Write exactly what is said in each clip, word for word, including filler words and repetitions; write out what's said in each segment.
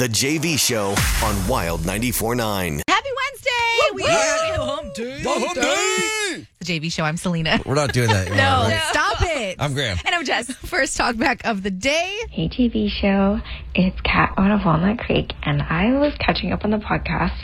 The J V Show on Wild ninety-four point nine. Happy Wednesday! We are Hump day. Hump day. the J V Show. I'm Selena. We're not doing that. No, right? stop it. I'm Graham. And I'm Jess. First talk back of the day. Hey, T V show. It's Kat out of Walnut Creek, and I was catching up on the podcast.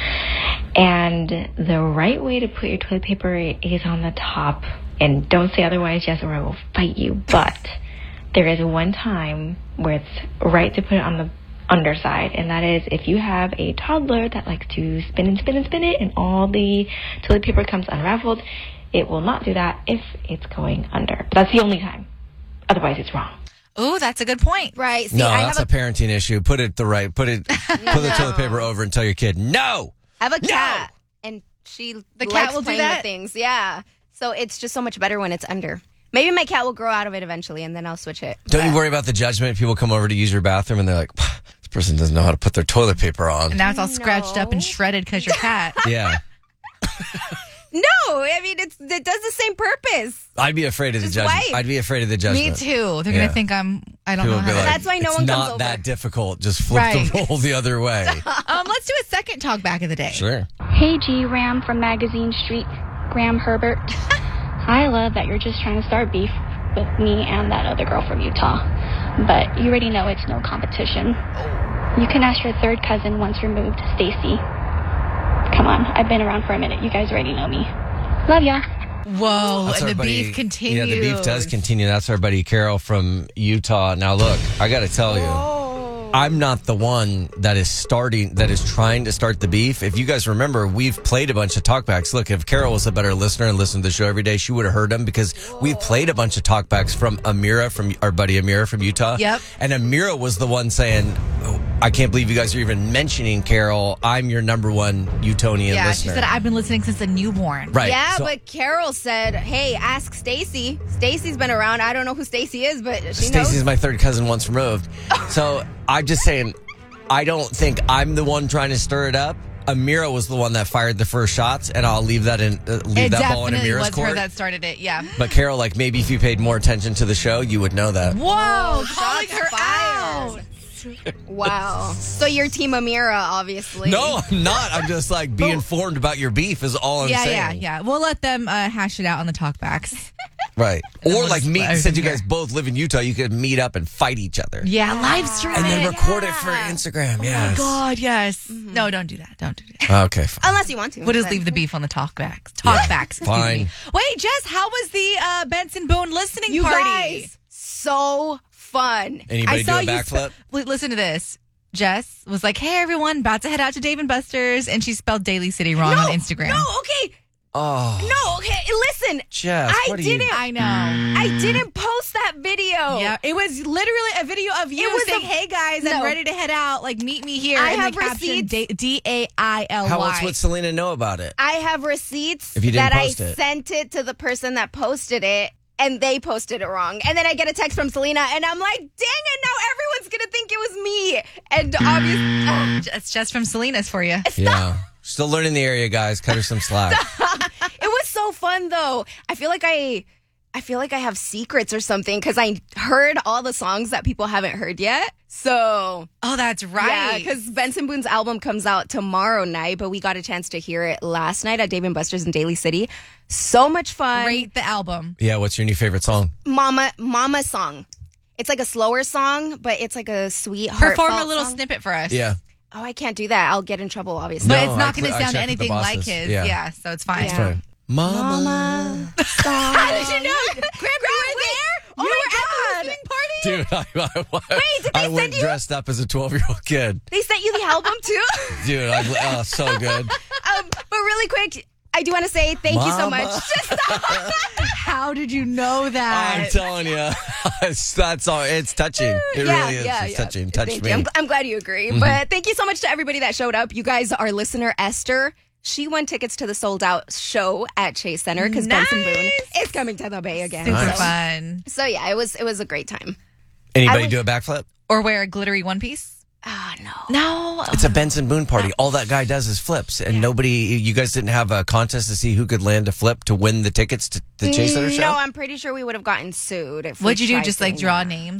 And the right way to put your toilet paper is on the top. And don't say otherwise, Jess, or I will fight you. But there is one time where it's right to put it on the underside, and that is if you have a toddler that likes to spin and spin and spin it, and all the toilet paper comes unraveled. It will not do that if it's going under. But that's the only time. Otherwise, it's wrong. Oh, that's a good point. Right. See, No, I that's have a, a parenting issue. Put it the right. Put it. Put the toilet paper over and tell your kid no. I have a cat, and she The likes cat will do playing that? with things. Yeah. So it's just so much better when it's under. Maybe my cat will grow out of it eventually, and then I'll switch it. Don't But- you worry about the judgment. People come over to use your bathroom and they're like, this person doesn't know how to put their toilet paper on. And now it's all scratched up and No. shredded because your cat. Yeah. No, I mean it's it does the same purpose. I'd be afraid of the Just judgment. wipe. I'd be afraid of the Me judgment. too. They're Yeah. going to think I'm, I don't People know would how be to. like, That's why no it's one not comes over. that difficult. Just flip Right. the roll the other way. Um, let's do a second talk back of the day. Sure. Hey, G Ram from Magazine Street, Graham Herbert. I love that you're just trying to start beef with me and that other girl from Utah. But you already know it's no competition. You can ask your third cousin once removed, Stacy. Come on, I've been around for a minute. You guys already know me. Love ya. Whoa, That's and our the buddy- beef continues. Yeah, the beef does continue. That's our buddy Carol from Utah. Now, look, I got to tell you. I'm not the one that is starting, that is trying to start the beef. If you guys remember, we've played a bunch of talkbacks. Look, if Carol was a better listener and listened to the show every day, she would have heard them because we've played a bunch of talkbacks from Amira, from our buddy Amira from Utah. Yep. And Amira was the one saying, oh, I can't believe you guys are even mentioning Carol. I'm your number one Utonian Yeah, listener. she said, I've been listening since a newborn. Right. Yeah, So- but Carol said, "Hey, ask Stacy. Stacy's been around. I don't know who Stacy is, but she Stacy's knows." my third cousin once removed. So I'm just saying, I don't think I'm the one trying to stir it up. Amira was the one that fired the first shots, and I'll leave that in uh, leave It that ball in definitely Amira's was court. her that started it, yeah. But Carol, like maybe if you paid more attention to the show, you would know that. Whoa, calling shots her out. fired. Wow. So you're Team Amira, obviously. No, I'm not. I'm just like be informed about your beef is all I'm Yeah, saying. yeah, yeah. We'll let them uh, hash it out on the talkbacks. Right. then Or we'll like just meet, let since you everything guys both live in Utah, you could meet up and fight each other. Yeah, live stream And then it. record it for Instagram. Yes. God, yes. No, don't do that. Don't do that. Okay, fine. Unless you want to. We'll just but- leave the beef on the talkbacks. Talkbacks. excuse Fine. me. Wait, Jess, how was the uh, Benson Boone listening You party? guys, so fun. Anybody do a you backflip? sp- Wait, listen to this. Jess was like, hey, everyone, about to head out to Dave and Buster's. And she spelled Daly City wrong no, on Instagram. No, okay. Oh, No, okay. Listen. Jess, I what are you- didn't. I know. I didn't post that video. Yeah, it was literally a video of you It was saying, a- "Hey guys, I'm No. ready to head out. Like, meet me here." I and have the caption receipts. D- D A I L Y. How else would Selena know about it? I have receipts If you didn't that post I it. sent it to the person that posted it, and they posted it wrong. And then I get a text from Selena, and I'm like, dang it, now everyone's going to think it was me. And obviously, It's just from Selena's for you. Yeah. Still learning the area, guys. Cut her some slack. it was so fun, though. I feel like I... I feel like I have secrets or something because I heard all the songs that people haven't heard yet. So, Oh, that's yeah, right. because Benson Boone's album comes out tomorrow night, but we got a chance to hear it last night at Dave and Buster's in Daly City. So much fun. Rate the album. Yeah, what's your new favorite song? Mama Mama song. It's like a slower song, but it's like a sweet heartfelt Perform a little song. snippet for us. Yeah. Oh, I can't do that. I'll get in trouble, obviously. But No, it's not I going to cl- I sound checked with the anything like bosses. his. Yeah. Yeah. so it's fine. Yeah. Fine. Mama. Mama song. How did you know? Graham, you were there? Oh you my were at the God. listening party? Dude, I, I, Wait, did they I send went you- dressed up as a twelve-year-old kid. They sent you the album too? Dude, I, oh, so good. um, but really quick, I do want to say thank you so Mama. much. Just How did you know that? I'm telling you, it's, that's all. It's touching. It yeah, really is. yeah, it's yeah. touching. Touched Thank me. you. I'm, I'm glad you agree. But thank you so much to everybody that showed up. You guys, our listener, Esther, she won tickets to the sold out show at Chase Center because Benson Nice. Boone is coming to the Bay again. Super Nice. fun. So yeah, it was it was a great time. Anybody I do a backflip? Or wear a glittery one piece? Ah, no. No. It's a Benson Boone party. All that guy does is flips, and nobody. You guys didn't have a contest to see who could land a flip to win the tickets to the Chase Center show. No, I'm pretty sure we would have gotten sued. If we What'd you do? tried Just like doing draw that. names?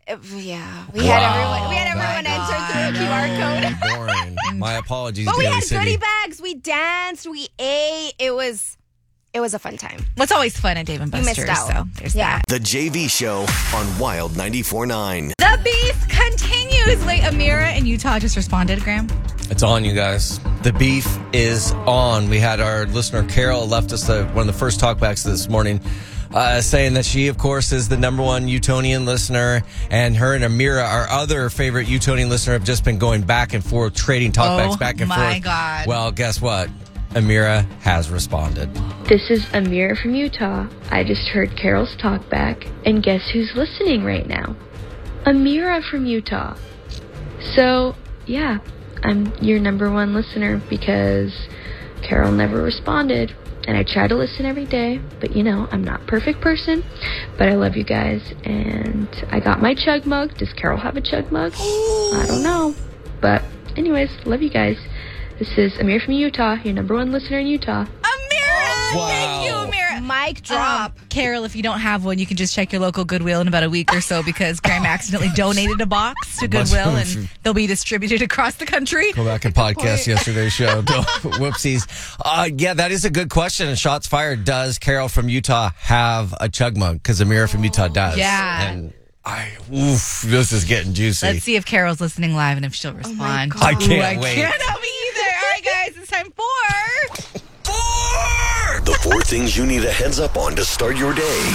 Yeah, we had everyone. We had my everyone enter God. through a Q R code. Boring. My apologies, But we Daly had City. goodie bags. We danced. We ate. It was, it was a fun time. What's always fun at Dave and You Buster's? missed out. So there's Yeah. that. The J V Show on Wild ninety-four point nine. The beef continues. Wait, Amira in Utah just responded, Graham. It's on, you guys. The beef is on. We had our listener Carol left us the, one of the first talkbacks this morning, uh, saying that she, of course, is the number one Utonian listener, and her and Amira, our other favorite Utonian listener, have just been going back and forth, trading talkbacks Oh, back and my forth. God. Well, guess what? Amira has responded. This is Amira from Utah. I just heard Carol's talk back, and guess who's listening right now? Amira from Utah. So, yeah, I'm your number one listener because Carol never responded. And I try to listen every day, but you know, I'm not a perfect person. But I love you guys, and I got my chug mug. Does Carol have a chug mug? I don't know. But anyways, love you guys. This is Amira from Utah, your number one listener in Utah. Amira! Wow. Thank you, Amira. Mic drop. Um, Carol, if you don't have one, you can just check your local Goodwill in about a week or so because Graham accidentally donated a box to bunch Goodwill of- and they'll be distributed across the country. Go back and podcast yesterday's show. No, whoopsies. Uh, yeah, that is a good question. And shots fired. Does Carol from Utah have a chug mug? Because Amira from Utah does. Yeah. And I, oof, this is getting juicy. Let's see if Carol's listening live and if she'll respond. God. I can't Ooh, I wait. can't help me either. All right, guys, it's time for... The four things you need a heads up on to start your day.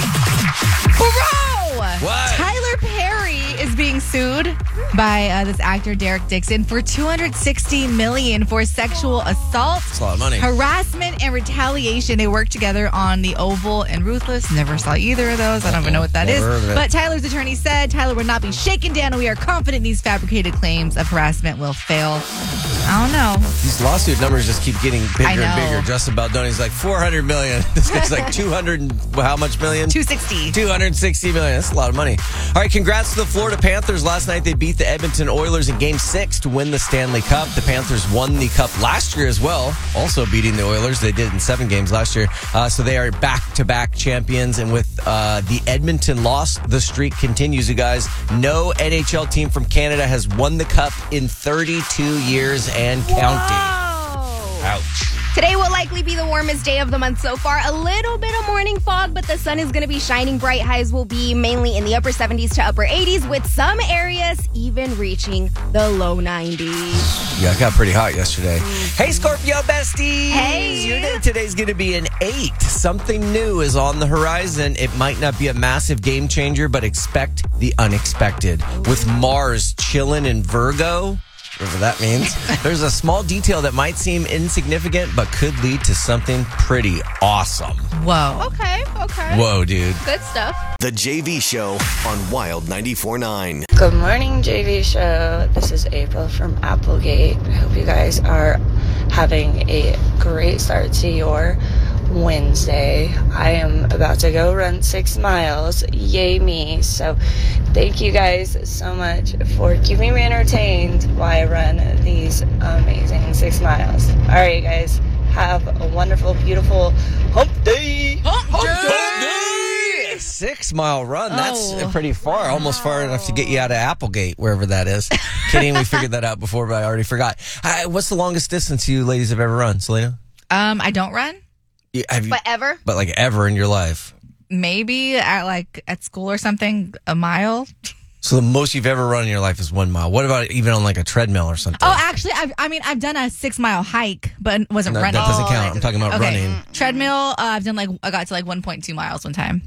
Bro! What? Tyler Perry is being sued by uh, this actor Derek Dixon for two hundred sixty million dollars for sexual assault, That's a lot of money. harassment, and retaliation. They worked together on The Oval and Ruthless. Never saw either of those. I don't even know what that Never heard is. of it. But Tyler's attorney said Tyler would not be shaken down, and we are confident these fabricated claims of harassment will fail. I don't know. These lawsuit numbers just keep getting bigger I and know. bigger. Justin Baldoni's like four hundred million. This guy's like two hundred and how much million? two sixty. two hundred sixty million. That's a lot of money. All right, congrats to the Florida Panthers. Last night they beat the Edmonton Oilers in Game six to win the Stanley Cup. The Panthers won the Cup last year as well, also beating the Oilers. They did in seven games last year. Uh, so they are back-to-back champions. And with uh, the Edmonton loss, the streak continues, you guys. No N H L team from Canada has won the Cup in thirty-two years and counting. Whoa. Ouch. Today will likely be the warmest day of the month so far. A little bit of morning fog, but the sun is going to be shining bright. Highs will be mainly in the upper seventies to upper eighties, with some areas even reaching the low nineties. Yeah, it got pretty hot yesterday. Hey, Scorpio besties! Hey. Your day today's going to be an eight. Something new is on the horizon. It might not be a massive game changer, but expect the unexpected. With Mars chilling in Virgo, whatever that means, there's a small detail that might seem insignificant, but could lead to something pretty awesome. Whoa. Okay, okay. Whoa, dude. Good stuff. The J V Show on Wild ninety-four point nine. Good morning, J V Show. This is April from Applegate. I hope you guys are having a great start to your Wednesday. I am about to go run six miles. Yay me. So thank you guys so much for keeping me entertained while I run these amazing six miles. All right, guys. Have a wonderful, beautiful hump day. Hump day! Six mile run. That's Oh. pretty far. Almost far enough to get you out of Applegate, wherever that is. Kidding. We figured that out before, but I already forgot. Uh, what's the longest distance you ladies have ever run, Selena? Um, I don't run. Yeah, have you, But ever? but like ever in your life? Maybe at like at school or something, a mile. So the most you've ever run in your life is one mile. What about even on like a treadmill or something? Oh, actually, I've, I mean, I've done a six mile hike, but it wasn't No, running. that doesn't Oh, count. I'm talking about Okay. running. Treadmill, uh, I've done like, I got to like one point two miles one time.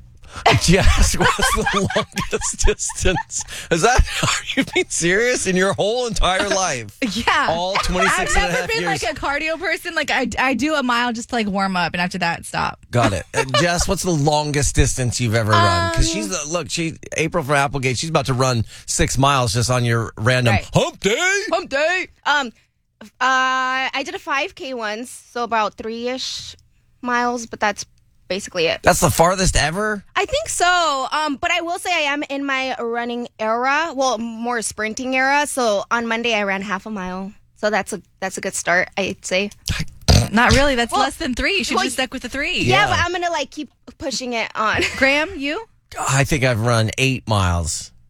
Yes, what's the longest distance? Is that, are you being serious? In your whole entire life? Yeah. All twenty-six I've and a never half been years. like a cardio person. Like I, I do a mile just to like warm up and after that stop. Got it. Uh, Jess, what's the longest distance you've ever run? Because Um, she's, the, look, she, April from Applegate, she's about to run six miles just on your random Right. hump day. Hump day. Um, uh, I did a five K once, so about three-ish miles, but that's basically it. That's the farthest ever? I think so. Um, but I will say I am in my running era. Well, more sprinting era. So on Monday I ran half a mile. So that's a that's a good start, I'd say. Not really. That's Well- less than three. You should well, just stuck with the three. Yeah, Yeah. but I'm gonna like keep pushing it on. Graham, you? I think I've run eight miles.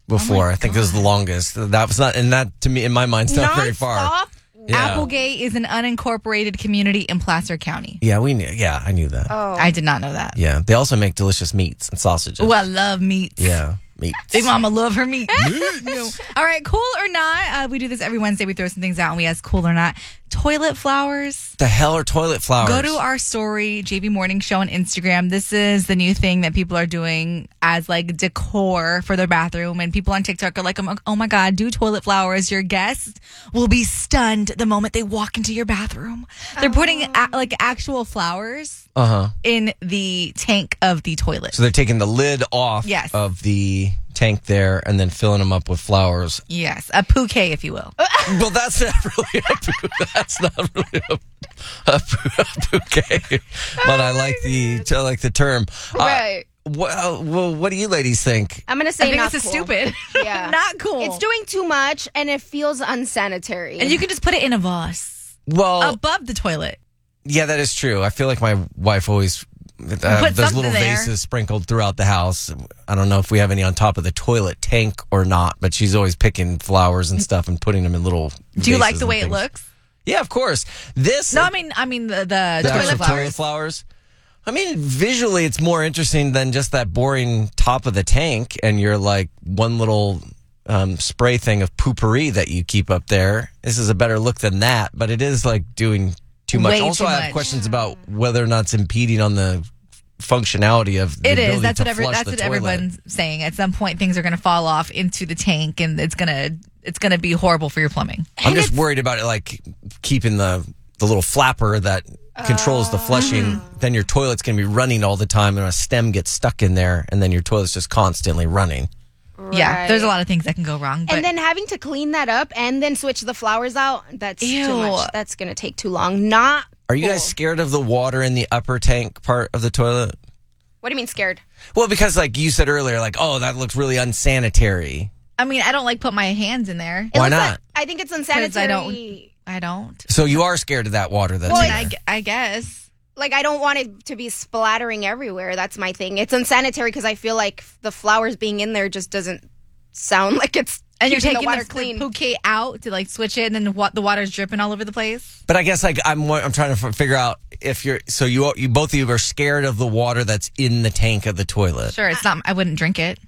before. Oh I think it was the longest. That was not, and that to me, in my mind, is not very far. Non-stop? Yeah. Applegate is an unincorporated community in Placer County. Yeah, we knew. Yeah, I knew that. Oh. I did not know that. Yeah, they also make delicious meats and sausages. Oh, I love meats. Yeah, meats. Big Mama love her meat. No. All right, cool or not? Uh, we do this every Wednesday. We throw some things out and we ask cool or not. Toilet flowers. The hell are toilet flowers? Go to our story, J B Morning Show on Instagram. This is the new thing that people are doing as like decor for their bathroom. And people on TikTok are like, oh my God, do toilet flowers. Your guests will be stunned the moment they walk into your bathroom. They're putting a- like actual flowers Uh huh. in the tank of the toilet. So they're taking the lid off Yes. of the tank there and then filling them up with flowers. Yes, a bouquet, if you will. Well, that's not really a bouquet. That's not really a, a, a bouquet. But I like the I like the term. Right. Uh, well, well, what do you ladies think? I'm gonna I say think not this is cool. stupid. Yeah. Not cool. It's doing too much and it feels unsanitary. And you can just put it in a vase Well, above the toilet. yeah, that is true. I feel like my wife always uh, Put those something little there. vases sprinkled throughout the house. I don't know if we have any on top of the toilet tank or not, but she's always picking flowers and stuff and putting them in little. Do you like vases the and way it things. looks? Yeah, of course. This No, I mean, I mean the the, the toilet actual flowers. toilet flowers. I mean, visually, it's more interesting than just that boring top of the tank and your like one little um, spray thing of poopery that you keep up there. This is a better look than that, but it is like doing too much. Way also, too I have much. questions about whether or not it's impeding on the functionality of the It is. ability That's to what every, flush that's the what toilet. everyone's saying. At some point, things are going to fall off into the tank, and it's gonna it's gonna be horrible for your plumbing. I'm just worried about it, like keeping the the little flapper that controls the flushing. Mm-hmm. Then your toilet's going to be running all the time, and a stem gets stuck in there, and then your toilet's just constantly running. Yeah, there's a Right. lot of things that can go wrong. But And then having to clean that up and then switch the flowers out, that's Ew. too much. That's going to take too long. Not Are you cool. guys scared of the water in the upper tank part of the toilet? What do you mean scared? Well, because like you said earlier, like, oh, that looks really unsanitary. I mean, I don't like put my hands in there. It Why looks not? like- I think it's 'Cause unsanitary. I don't. I don't. So you are scared of that water that's Well, in I, there. gu- I guess. Like, I don't want it to be splattering everywhere. That's my thing. It's unsanitary because I feel like the flowers being in there just doesn't sound like it's And you're keeping taking the water the, clean. the bouquet out to like switch it, and then what the water's dripping all over the place. But I guess like I'm I'm trying to f- figure out if you're so you you both of you are scared of the water that's in the tank of the toilet. Sure, it's not. I wouldn't drink it.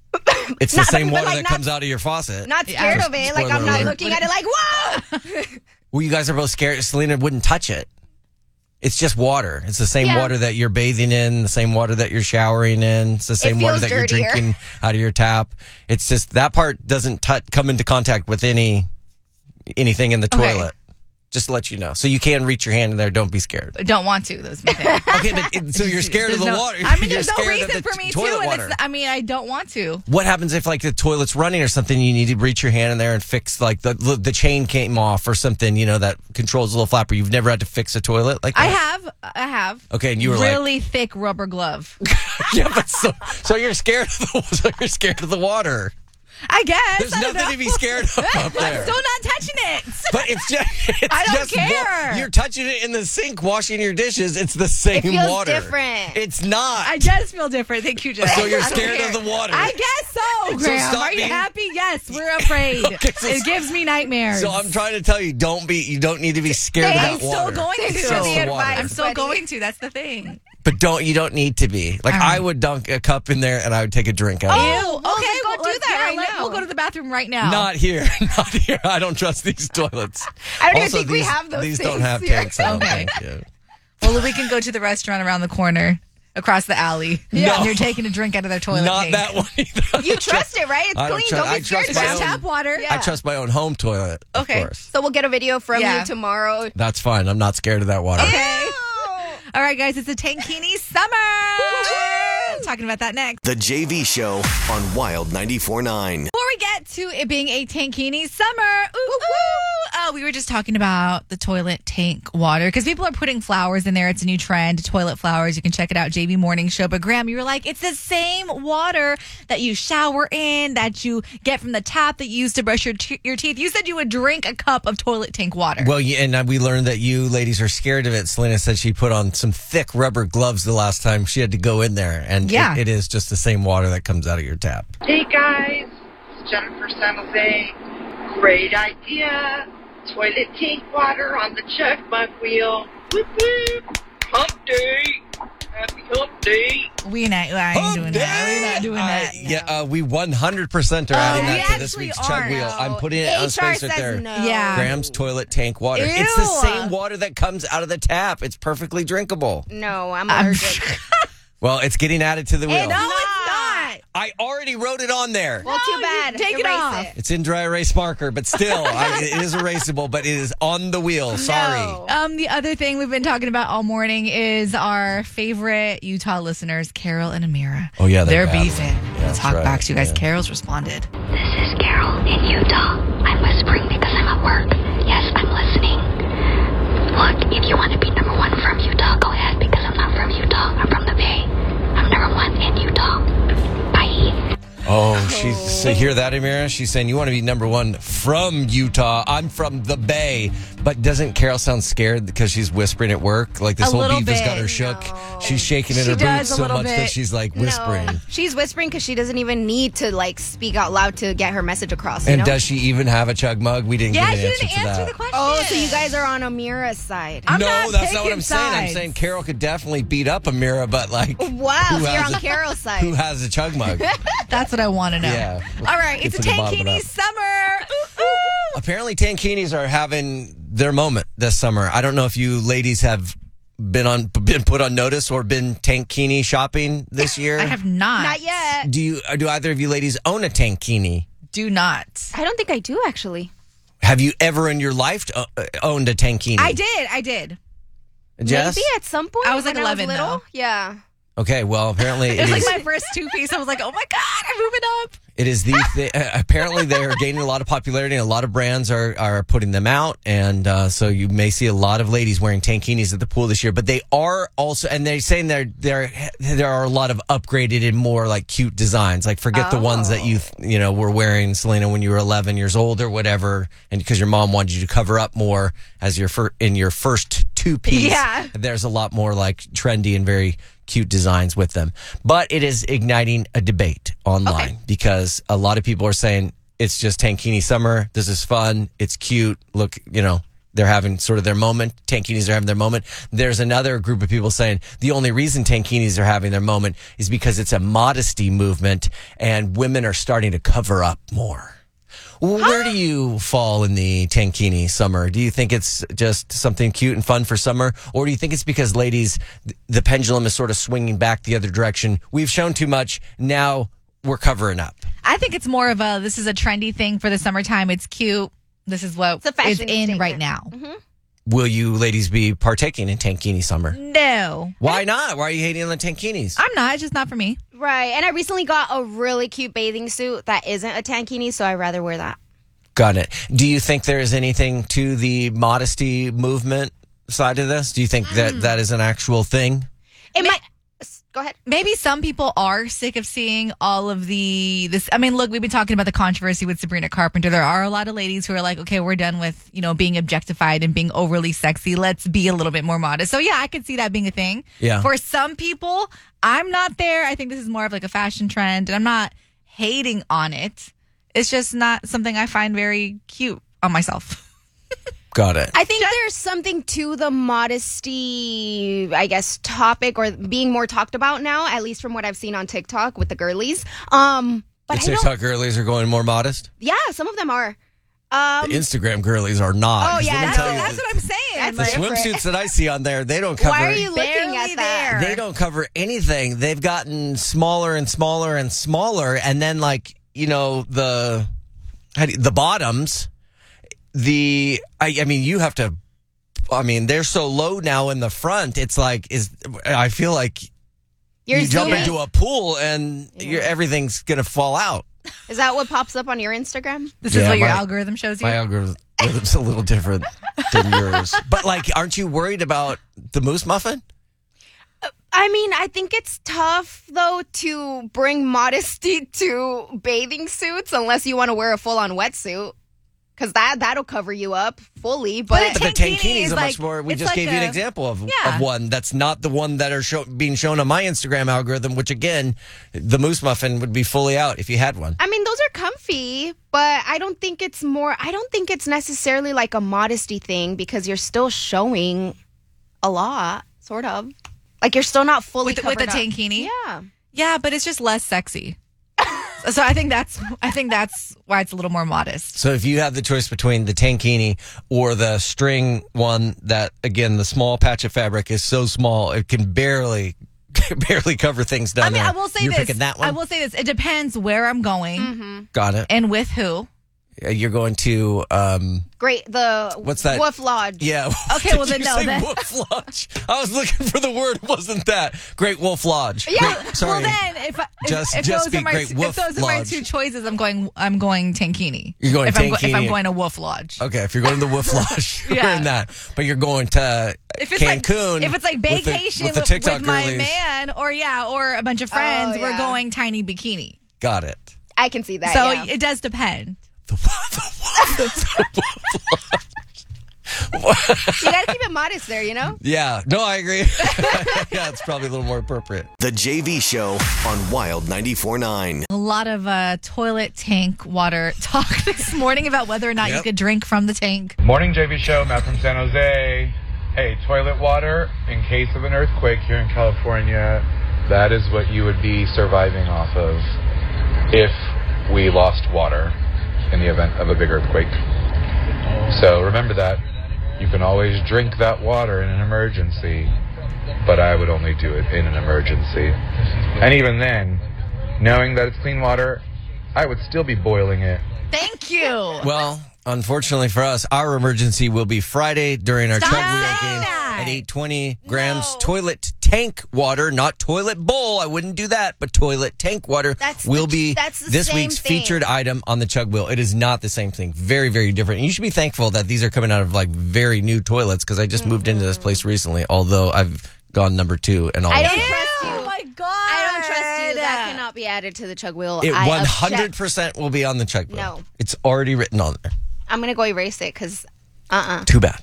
It's the Not- same but, water like, that not- comes out of your faucet. Not Yeah. scared Just of it. Like, I'm spoiler not alert. looking at it like, whoa! Well, you guys are both scared. Selena wouldn't touch it. It's just water. It's the same Yeah. water that you're bathing in, the same water that you're showering in. It's the same water feels that dirtier. you're drinking out of your tap. It's just that part doesn't tou- come into contact with any anything in the Okay. toilet. Just to let you know. So you can reach your hand in there. Don't be scared. Don't want to. That's my thing. Okay, but it, so you're scared of the There's no- water. I mean, You're there's no scared of reason the for me toilet to. And water. it's, I mean, I don't want to. What happens if like the toilet's running or something? You need to reach your hand in there and fix like the the chain came off or something. You know that controls the little flapper. You've never had to fix a toilet like that. I have. I have. Okay, and you were like- really thick rubber glove. Yeah, but so so you're scared of the so you're scared of the water. I guess. There's I don't nothing know. to be scared of up I'm there. still not touching it. But it's just it's I don't just wa- care. you're touching it in the sink, washing your dishes. It's the same It feels water. different. It's not. I just feel different. Thank you, Jen. So you're I don't scared care. of the water. I guess so, So Graham. stop Are you being- happy? Yes, we're afraid. Okay, so- it gives me nightmares. So I'm trying to tell you, don't be. You don't need to be scared of I'm that still water. going Thanks to. for the It's the water. advice, I'm still buddy. going to. That's the thing. But don't you don't need to be. Like All right. I would dunk a cup in there and I would take a drink out of it. Ew. well, Okay, then go well, do let's- that yeah, right let- now. We'll go to the bathroom right now. Not here. Not here. I don't trust these toilets. I don't even Also, think we these, have those These things don't have here. tanks. I don't Okay. think. Yeah. Well, we can go to the restaurant around the corner, across the alley. No. And you're taking a drink out of their toilet. Not tank. that one either. You trust it, right? It's I don't clean. trust- Don't I be scared trust of my It's that. own- tap water. Yeah. I trust my own home toilet. Okay. Of course. So we'll get a video from Yeah. you tomorrow. That's fine. I'm not scared of that water. Okay. All right, guys, it's a Tankini summer. Talking about that next. The J V Show on Wild ninety-four point nine. Before we get to it being a Tankini summer, ooh, ooh, uh, we were just talking about the toilet tank water because people are putting flowers in there. It's a new trend, toilet flowers. You can check it out, J B Morning Show. But Graham, you were like, it's the same water that you shower in, that you get from the tap that you use to brush your, te- your teeth. You said you would drink a cup of toilet tank water. Well, yeah, and uh, we learned that you ladies are scared of it. Selena said she put on some thick rubber gloves the last time she had to go in there, and Yeah. it, it is just the same water that comes out of your tap. Hey guys, Jennifer San Jose. Great idea. Toilet tank water on the chug mug wheel. Whoop whoop. Hump day. Happy hump day. We not, I ain't doing that. We're not doing Uh, that. yeah, uh, we one hundred percent are adding we that to this actually week's chug are. wheel. I'm putting it H on R space right says there. no. Yeah. Graham's toilet tank water. It's the Ew. same water that comes out of the tap. It's perfectly drinkable. No, I'm I'm allergic. Well, it's getting added to the wheel. No, it's not. I already wrote it on there. Well, too bad. Take it Erase off. It's in dry erase marker, but still, I, it is erasable, but it is on the wheel. Sorry. No. Um, the other thing we've been talking about all morning is our favorite Utah listeners, Carol and Amira. Oh, yeah, they're they're battling. beefing. Yeah, Let's that's talk right. back to you guys. Yeah. Carol's responded. This is Carol in Utah. I'm whispering because I'm at work. Yes, I'm listening. Look, if you want to be number one from Utah, go ahead because I'm not from Utah. I'm from the Bay. I'm number one in Utah. Bye. Oh, she's so hear that, Amira? She's saying you want to be number one from Utah. I'm from the Bay. But doesn't Carol sound scared because she's whispering at work? Like this A whole little beef has got bit. her shook. No. She's shaking in She her does boots a so little much that bit. she's like whispering. No. She's whispering because she doesn't even need to like speak out loud to get her message across. You And know? does she even have a chug mug? We didn't Yeah, get she an answer didn't to answer that. the question. Oh, so you guys are on Amira's side. I'm no, not that's not what picking I'm saying. I'm sides. saying Carol could definitely beat up Amira, but like, Wow, who so you're has on a- Carol's side. who has a chug mug? That's what I want to know. Yeah. All right, Get it's a to the bottom of Tankini that. summer. Ooh, ooh. Apparently, tankinis are having their moment this summer. I don't know if you ladies have been on been put on notice or been tankini shopping this year. I have not. Not yet. Do you? Do either of you ladies own a tankini? Do not. I don't think I do actually. Have you ever in your life uh, owned a tankini? I did. I did. Jess? Maybe at some point. I was like when eleven, little. though. Yeah. Okay, well, apparently It it was like is. my first two piece. I was like, oh my God, I'm moving up. It is the thi- uh, apparently they are gaining a lot of popularity, and a lot of brands are are putting them out, and uh, so you may see a lot of ladies wearing tankinis at the pool this year. But they are also, and they're saying there there there are a lot of upgraded and more like cute designs. Like forget the ones that you you know were wearing, Selena, when you were eleven years old or whatever, and because your mom wanted you to cover up more as your fir- in your first two piece. Yeah. There's a lot more like trendy and very cute designs with them. But it is igniting a debate online Okay. because a lot of people are saying it's just tankini summer. This is fun. It's cute. Look, you know, they're having sort of their moment. Tankinis are having their moment. There's another group of people saying the only reason tankinis are having their moment is because it's a modesty movement and women are starting to cover up more. Where do you fall in the tankini summer? Do you think it's just something cute and fun for summer? Or do you think it's because, ladies, th- the pendulum is sort of swinging back the other direction? We've shown too much. Now we're covering up. I think it's more of a, this is a trendy thing for the summertime. It's cute. This is what It's a fashion is in statement. right now. Will you ladies be partaking in tankini summer? No. Why not? Why are you hating on the tankinis? I'm not. It's just not for me. Right. And I recently got a really cute bathing suit that isn't a tankini, so I'd rather wear that. Got it. Do you think there is anything to the modesty movement side of this? Do you think that that is an actual thing? It might. Go ahead. Maybe some people are sick of seeing all of the this. I mean, look, we've been talking about the controversy with Sabrina Carpenter. There are a lot of ladies who are like, okay, we're done with, you know, being objectified and being overly sexy. Let's be a little bit more modest. So yeah, I could see that being a thing. Yeah. For some people, I'm not there. I think this is more of like a fashion trend, and I'm not hating on it. It's just not something I find very cute on myself. Got it. I think there's something to the modesty, I guess, topic or being more talked about now, at least from what I've seen on TikTok with the girlies. Um, but The I don't, TikTok girlies are going more modest. yeah, some of them are. Um, The Instagram girlies are not. Oh, 'Cause yeah, let me that's- tell you, That's the- what I'm saying. That's The different. swimsuits that I see on there, they don't cover. why are you looking Barely at that? there. They don't cover anything. They've gotten smaller and smaller and smaller, and then like you know the how do you- the bottoms. The I, I mean, you have to. I mean, they're so low now in the front. It's like is I feel like You're you jump zooming- into a pool and you're, everything's gonna fall out. Is that what pops up on your Instagram? This is Yeah, what your my- algorithm shows you. My algorithm's a little different than yours, but like, aren't you worried about the moose muffin? I mean, I think it's tough, though, to bring modesty to bathing suits unless you want to wear a full-on wetsuit. because that, that'll cover you up fully. But, But the tankini tankini is is a like- much more. We it's just like gave you an a- example of, Yeah. of one that's not the one that are show, being shown on my Instagram algorithm. Which again, the moose muffin would be fully out if you had one. I mean, those are comfy, but I don't think it's more, I don't think it's necessarily like a modesty thing because you're still showing a lot, sort of. Like you're still not fully With, with covered the up. tankini? Yeah. Yeah, but it's just less sexy. So I think that's I think that's why it's a little more modest. So if you have the choice between the tankini or the string one, that again, the small patch of fabric is so small it can barely barely cover things down I mean, there. I will say You're this. picking that one. I will say this. It depends where I'm going Mm-hmm. Got it. and with who. Uh, You're going to um, Great. The What's that? Wolf Lodge. yeah. Okay, Did well, then you no, say then- Wolf Lodge. I was looking for the word. It wasn't that Great Wolf Lodge? Yeah. Great, sorry. Well, then if, I- if, Just- if just those be are my Great if Wolf those are my Lodge. two choices, I'm going I'm going tankini. You're going if I'm, if tankini. I'm going to Wolf Lodge. Okay, if you're going to the Wolf Lodge, you're Yeah. in that. But you're going to If it's Cancun. like if it's like with the- vacation with, the with, TikTok with my girlies. man, or yeah, or a bunch of friends, Oh, we're yeah. going tiny bikini. Got it. I can see that. So yeah. it does depend. You gotta keep it modest there, you know? Yeah, no, I agree. Yeah, it's probably a little more appropriate. The J V Show on Wild ninety-four point nine. A lot of uh, toilet tank water talk this morning about whether or not you Yep. could drink from the tank. Morning, J V Show. Matt from San Jose. Hey, toilet water in case of an earthquake here in California. That is what you would be surviving off of if we lost water in the event of a big earthquake. So remember that. You can always drink that water in an emergency, but I would only do it in an emergency. And even then, knowing that it's clean water, I would still be boiling it. Thank you. Well, unfortunately for us, our emergency will be Friday during our Stop chug wheel saying game that. at eight twenty grams No. toilet tank water, not toilet bowl. I wouldn't do that, but toilet tank water That's the- will be that's the this same week's thing. featured item on the chug wheel. It is not the same thing. Very, very different. And you should be thankful that these are coming out of like very new toilets because I just moved into this place recently, although I've gone number two and all I that. don't trust you. Oh my god. I don't trust you. That cannot be added to the chug wheel. It I one hundred object. percent will be on the chug wheel. No. It's already written on there. I'm gonna go erase it because, uh-uh. Too bad.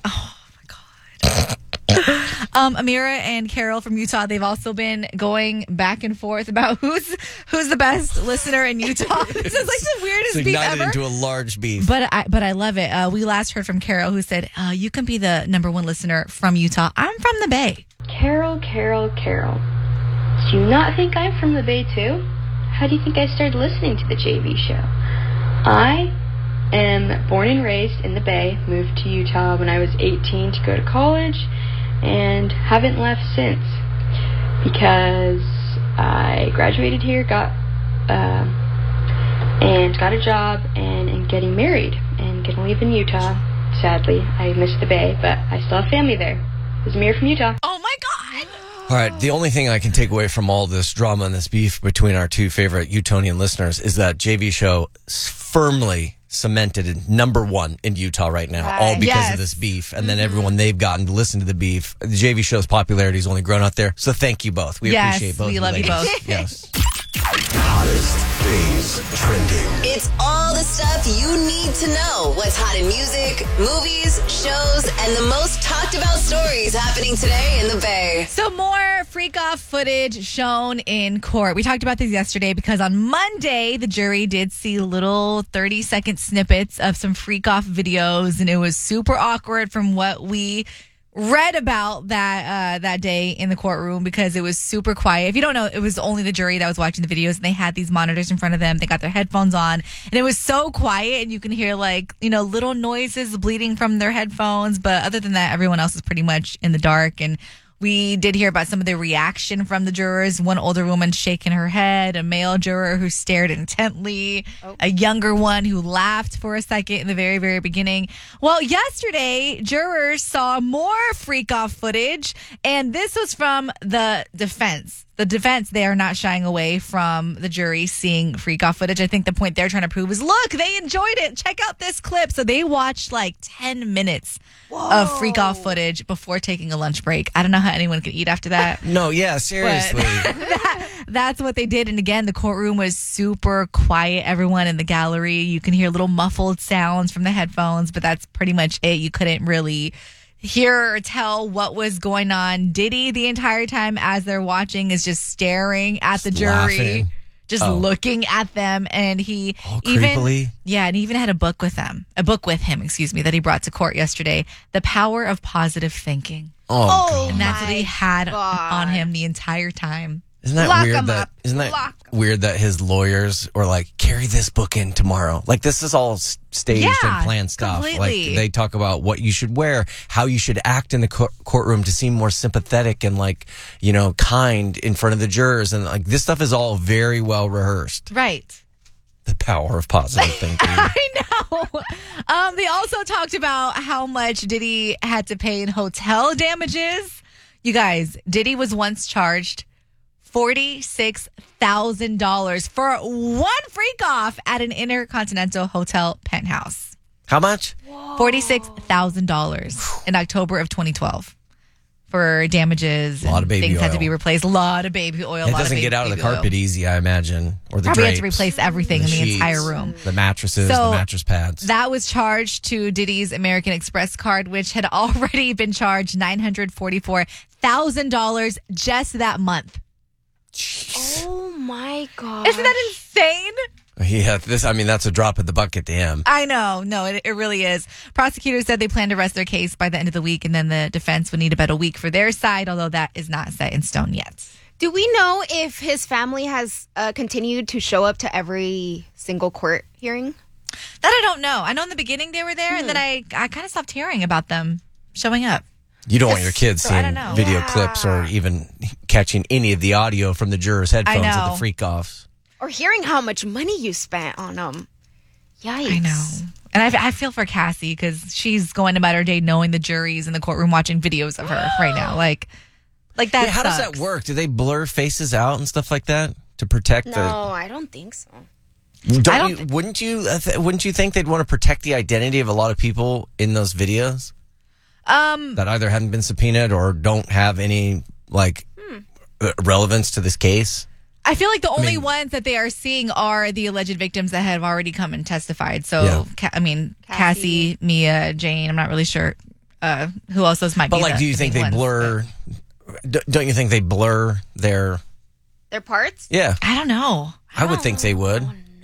Um, Amira and Carol from Utah, they've also been going back and forth about who's who's the best listener in Utah. This is like the weirdest It's beef ignited ever. into a large beef. But I but I love it. Uh, we last heard from Carol, who said, uh, "You can be the number one listener from Utah. I'm from the Bay." Carol, Carol, Carol. Do you not think I'm from the Bay too? How do you think I started listening to the J V show? I am born and raised in the Bay, moved to Utah when I was eighteen to go to college, and haven't left since because I graduated here, got uh, and got a job, and am getting married and gonna live in Utah. Sadly, I miss the Bay, but I still have family there. This is Amir from Utah. Oh my god! All right, the only thing I can take away from all this drama and this beef between our two favorite Utonian listeners is that J V Show is firmly cemented in number one in Utah right now, Right. all because Yes. of this beef. And then everyone they've gotten to listen to the beef. The J V Show's popularity has only grown out there. So thank you both. We Yes, appreciate both. we you love you ladies. both. Yes. Hottest things trending. It's all the stuff you need to know. What's hot in music, movies, shows, and the most talked about stories happening today in the Bay. So more freak off footage shown in court. We talked about this yesterday because on Monday the jury did see little thirty second snippets of some freak off videos, and it was super awkward from what we read about that uh, that day in the courtroom because it was super quiet. If you don't know, it was only the jury that was watching the videos, and they had these monitors in front of them. They got their headphones on, and it was so quiet, and you can hear like, you know, little noises bleeding from their headphones. But other than that, everyone else is pretty much in the dark. And we did hear about some of the reaction from the jurors. One older woman shaking her head, a male juror who stared intently, a younger one who laughed for a second in the very, very beginning. Well, yesterday, jurors saw more freak off footage, and this was from the defense. The defense, they are not shying away from the jury seeing freak off footage. I think the point they're trying to prove is, look, they enjoyed it. Check out this clip. So they watched like ten minutes of freak off footage before taking a lunch break. I don't know how anyone could eat after that. No, yeah, seriously. that, that's what they did. And again, the courtroom was super quiet. Everyone in the gallery, you can hear little muffled sounds from the headphones, but that's pretty much it. You couldn't really hear or tell what was going on. Diddy, the entire time as they're watching, is just staring at the jury. Laughing. Just Oh. looking at them, and he All even creepily? yeah, and he even had a book with them, a book with him, excuse me, that he brought to court yesterday. The Power of Positive Thinking, Oh, Oh, God. and that's what he my had God. on him the entire time. Isn't that Lock weird? him That up. isn't that Lock weird that his lawyers were like, carry this book in tomorrow. Like this is all s- staged Yeah, and planned stuff. completely. Like they talk about what you should wear, how you should act in the cour- courtroom to seem more sympathetic and like you know kind in front of the jurors, and like this stuff is all very well rehearsed. Right. The power of positive thinking. I know. Um, they also talked about how much Diddy had to pay in hotel damages. You guys, Diddy was once charged forty-six thousand dollars for one freak off at an Intercontinental Hotel penthouse. How much? forty-six thousand dollars in October of twenty twelve for damages. A lot and of baby things had to oil. be replaced. A lot of baby oil. a It lot doesn't of get baby, out of the baby oil. carpet easy, I imagine, or the Probably drapes. had to replace everything in the sheets, entire room. the mattresses, So, the mattress pads. That was charged to Diddy's American Express card, which had already been charged nine hundred forty-four thousand dollars just that month. Oh my God. Isn't that insane? Yeah, this. I mean, that's a drop in the bucket to him. I know. No, it, it really is. Prosecutors said they plan to rest their case by the end of the week, and then the defense would need about a week for their side, although that is not set in stone yet. Do we know if his family has uh, continued to show up to every single court hearing? That I don't know. I know in the beginning they were there, and then I, I kind of stopped hearing about them showing up. You don't want your kids So I seeing don't know. video Yeah. clips or even catching any of the audio from the jurors' headphones at know. the freak offs. Or hearing how much money you spent on them? Yikes. I know. And I, I feel for Cassie because she's going about her day knowing the jury's in the courtroom watching videos of her right now. Like, like that Yeah, how does sucks. that work? Do they blur faces out and stuff like that to protect No, I don't think so. the? Don't, I don't you? thi- wouldn't you? uh, th- Wouldn't you think they'd want to protect the identity of a lot of people in those videos Um, that either haven't been subpoenaed or don't have any like Hmm. uh, relevance to this case? I feel like the only mean- ones that they are seeing are the alleged victims that have already come and testified. So, Yeah. Ca- I mean, Cassie. Cassie, Mia, Jane. I'm not really sure uh, who else those might But be. like, the- do you the think big they ones, blur? d- Don't you think they blur their? Their parts? Yeah, but I don't know. I would think they would.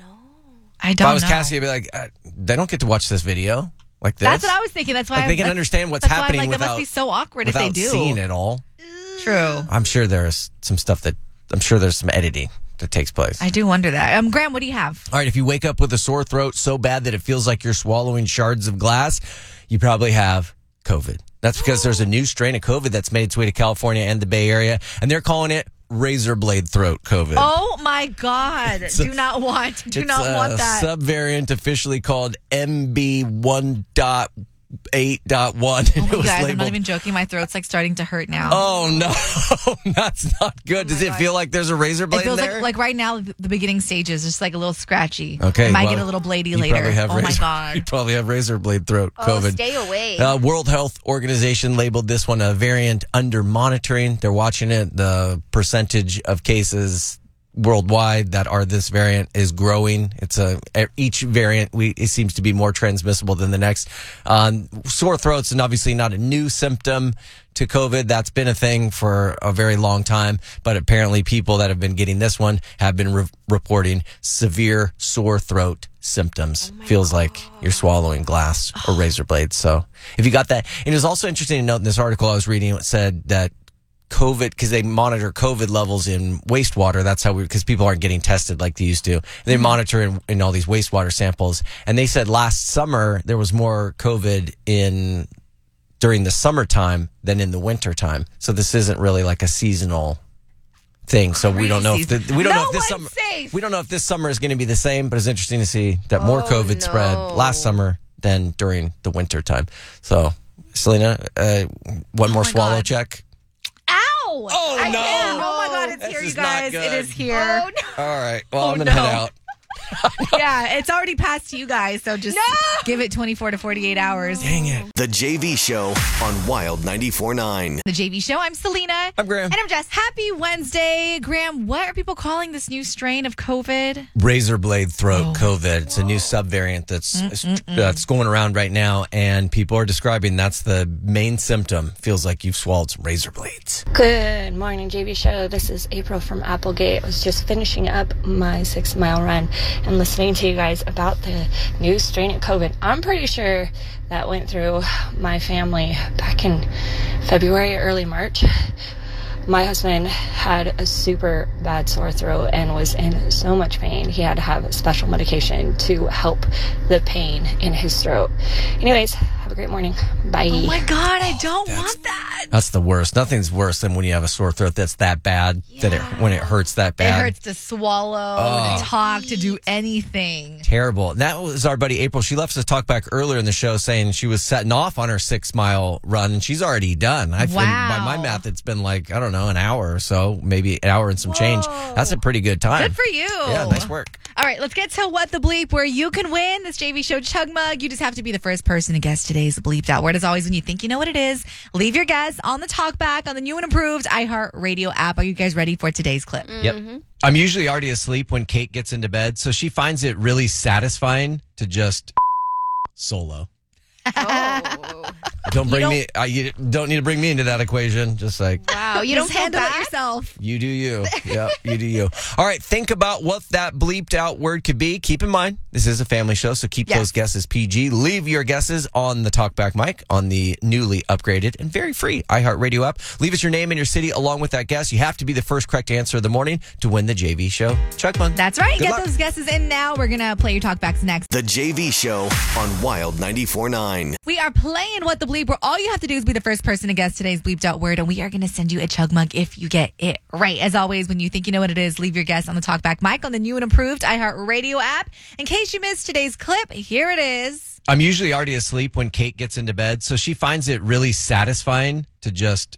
I If don't I was know. Cassie, I'd be like, uh, they don't get to watch this video like this. That's what I was thinking. That's why Like I'm- they can that's- understand what's that's why I'm happening like, that without must be so awkward if without they do. seeing it all. True. I'm sure there's some stuff that I'm sure there's some editing that takes place. I do wonder that. Um, Graham, what do you have? All right, if you wake up with a sore throat so bad that it feels like you're swallowing shards of glass, you probably have COVID. That's because there's a new strain of COVID that's made its way to California and the Bay Area, and they're calling it razor blade throat COVID. Oh my God! Do not want. Do it's not a want that. subvariant officially called M B one point eight point one. Oh my guys, I'm not even joking. My throat's like starting to hurt now. Oh no, that's not good. Does it feel like there's a razor It blade feels there? like like right now the beginning stages, just like a little scratchy. Okay, it might well, get a little bladey you later. probably have Oh my razor- God! You probably have razor blade throat Oh, COVID. stay away. Uh, World Health Organization labeled this one a variant under monitoring. They're watching it. The percentage of cases worldwide that are this variant is growing. It's a each variant we it seems to be more transmissible than the next. Um, sore throats, and obviously not a new symptom to COVID. That's been a thing for a very long time, but apparently people that have been getting this one have been re- reporting severe sore throat symptoms. Feels like you're swallowing glass or razor blades. So if you got that, and it was also interesting to note in this article I was reading, it said that COVID, because they monitor COVID levels in wastewater. That's how we, because people aren't getting tested like they used to. They monitor in, in all these wastewater samples. And they said last summer there was more COVID in during the summertime than in the wintertime. So this isn't really like a seasonal thing. So we don't know if the, we don't No know if this summer one's safe. we don't know if this summer is going to be the same. But it's interesting to see that more Oh, COVID no. spread last summer than during the wintertime. So Selena, uh, one more my swallow God. check. Ow! Oh, I no. can't. Oh my God! It's This here, you is not guys. It good. is here. Oh, no. All right. Well, Oh, I'm going to no. head out. Yeah, it's already passed to you guys, so just give it twenty-four to forty-eight hours. Dang it. The J V Show on Wild ninety-four point nine. The J V Show. I'm Selena. I'm Graham. And I'm Jess. Happy Wednesday. Graham, what are people calling this new strain of COVID? Razor blade throat Oh. COVID. It's a new subvariant that's that's going around right now, and people are describing that's the main symptom. Feels like you've swallowed some razor blades. Good morning, J V Show. This is April from Applegate. I was just finishing up my six mile run and listening to you guys about the new strain of COVID. I'm pretty sure that went through my family back in February, early March. My husband had a super bad sore throat and was in so much pain. He had to have special medication to help the pain in his throat. Anyways, have a great morning. Bye. Oh my God, I don't want that. That's the worst. Nothing's worse than when you have a sore throat that's that bad, that it when it hurts that It bad. hurts to swallow, Oh. to talk, to do anything. Terrible. And that was our buddy April. She left us a talk back earlier in the show saying she was setting off on her six mile run, and she's already done. I Wow. By my math, it's been like, I don't know, an hour or so, maybe an hour and some change. That's a pretty good time. Good for you. Yeah, nice work. All right, let's get to What the Bleep, where you can win this J V Show Chug Mug. You just have to be the first person to guess today's bleeped out word. As always, when you think you know what it is, leave your guess on the talkback on the new and improved iHeartRadio app. Are you guys ready for today's clip? Yep. I'm usually already asleep when Kate gets into bed, so she finds it really satisfying to just solo. Don't bring me. I, you don't need to bring me into that equation. Just like Wow, you don't Just feel handle it bad? yourself. you do you. Yeah, you do you. All right, think about what that bleeped out word could be. Keep in mind, this is a family show, so keep Yes. those guesses P G. Leave your guesses on the talkback mic on the newly upgraded and very free iHeartRadio app. Leave us your name and your city along with that guess. You have to be the first correct answer of the morning to win the J V Show Chug Mug. That's right. Good Get luck. those guesses in now. We're going to play your talkbacks next. The J V Show on Wild ninety-four point nine. We are playing What the Bleep, where all you have to do is be the first person to guess today's bleeped out word, and we are going to send you a chug mug if you get it right. As always, when you think you know what it is, leave your guess on the talkback mic on the new and improved iHeartRadio app. In case you missed today's clip, here it is. I'm usually already asleep when Kate gets into bed, so she finds it really satisfying to just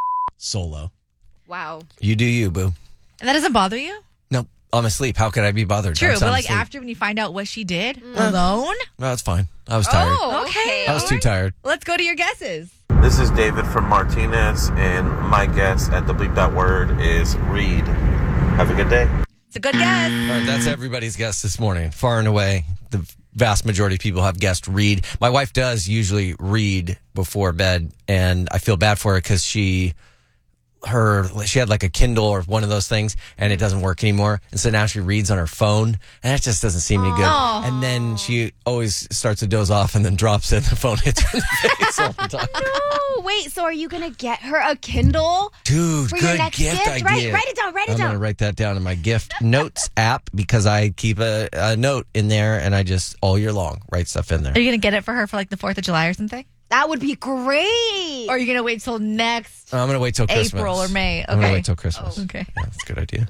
solo. Wow. You do you, boo. And that doesn't bother you? No, I'm asleep. How could I be bothered? True, I'm but sound like asleep. after when you find out what she did alone? No, it's fine. I was tired. Oh, okay. I was too tired. Let's go to your guesses. This is David from Martinez, and my guess at the bleep dot word is read. Have a good day. It's a good guess. All right, that's everybody's guess this morning. Far and away, the vast majority of people have guessed read. My wife does usually read before bed, and I feel bad for her because she... her she had like a Kindle or one of those things, and it doesn't work anymore, and so now she reads on her phone, and that just doesn't seem any good. Aw. And then she always starts to doze off and then drops it, and the phone hits her in the face all the time. No, wait. So are you gonna get her a Kindle Dude, for your good next gift, gift? idea. Write, write it down. Write it I'm down. gonna write that down in my gift notes app because I keep a, a note in there, and I just all year long write stuff in there. Are you going to get it for her for like the fourth of July or something? That would be great. Or are you going to wait till next I'm gonna wait till Christmas. April or May? I'm gonna Okay. wait till Christmas. Okay. Yeah, that's a good idea.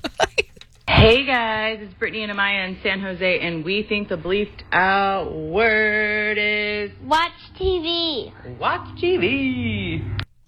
Hey guys, it's Brittany and Amaya in San Jose, and we think the bleeped out word is Watch T V. watch T V.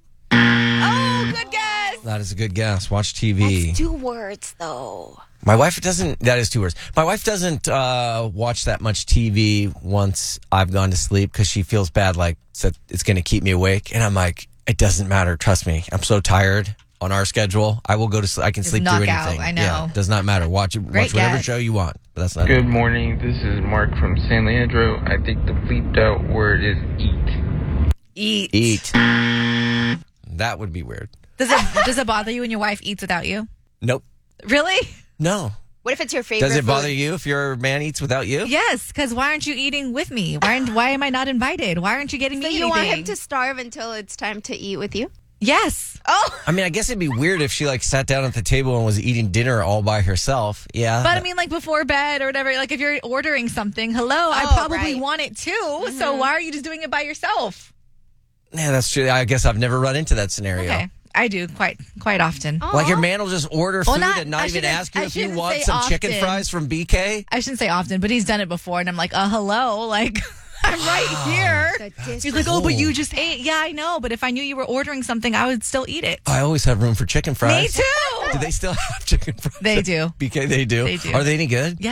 Oh, good guess. That is a good guess. Watch T V. That's two words, though. My wife doesn't. That is two words. My wife doesn't uh, watch that much T V once I've gone to sleep because she feels bad, like that it's going to keep me awake. And I'm like, it doesn't matter. Trust me. I'm so tired on our schedule. I will go to sleep. I can Just sleep knock through out, anything. I know. Yeah, it does not matter. Watch it. Great Watch whatever guess. show you want. But that's not. Good morning. This is Mark from San Leandro. I think the bleeped out word is eat. Eat. Eat. That would be weird. Does it does it bother you when your wife eats without you? Nope. Really? No. What if it's your favorite Does it bother food? you if your man eats without you? Yes, because why aren't you eating with me? Why aren't, why am I not invited? Why aren't you getting So me you want him anything? to starve until it's time to eat with you? Yes. Oh. I mean, I guess it'd be weird if she like sat down at the table and was eating dinner all by herself. Yeah. But I mean, like before bed or whatever, like if you're ordering something, hello, I Oh, probably right. want it too. So why are you just doing it by yourself? Yeah, that's true. I guess I've never run into that scenario. Okay. I do quite quite often. Like your man will just order food Well, not- and I not even shouldn't- ask you I if you shouldn't want say some chicken often. fries from B K. I shouldn't say often, but he's done it before, and I'm like, uh, hello, like I'm right here. He's like, oh, but you just ate. Yeah, I know, but if I knew you were ordering something, I would still eat it. I always have room for chicken fries. Me too. Do they still have chicken fries? They do. B K, they do. They do. Are they any good? Yes.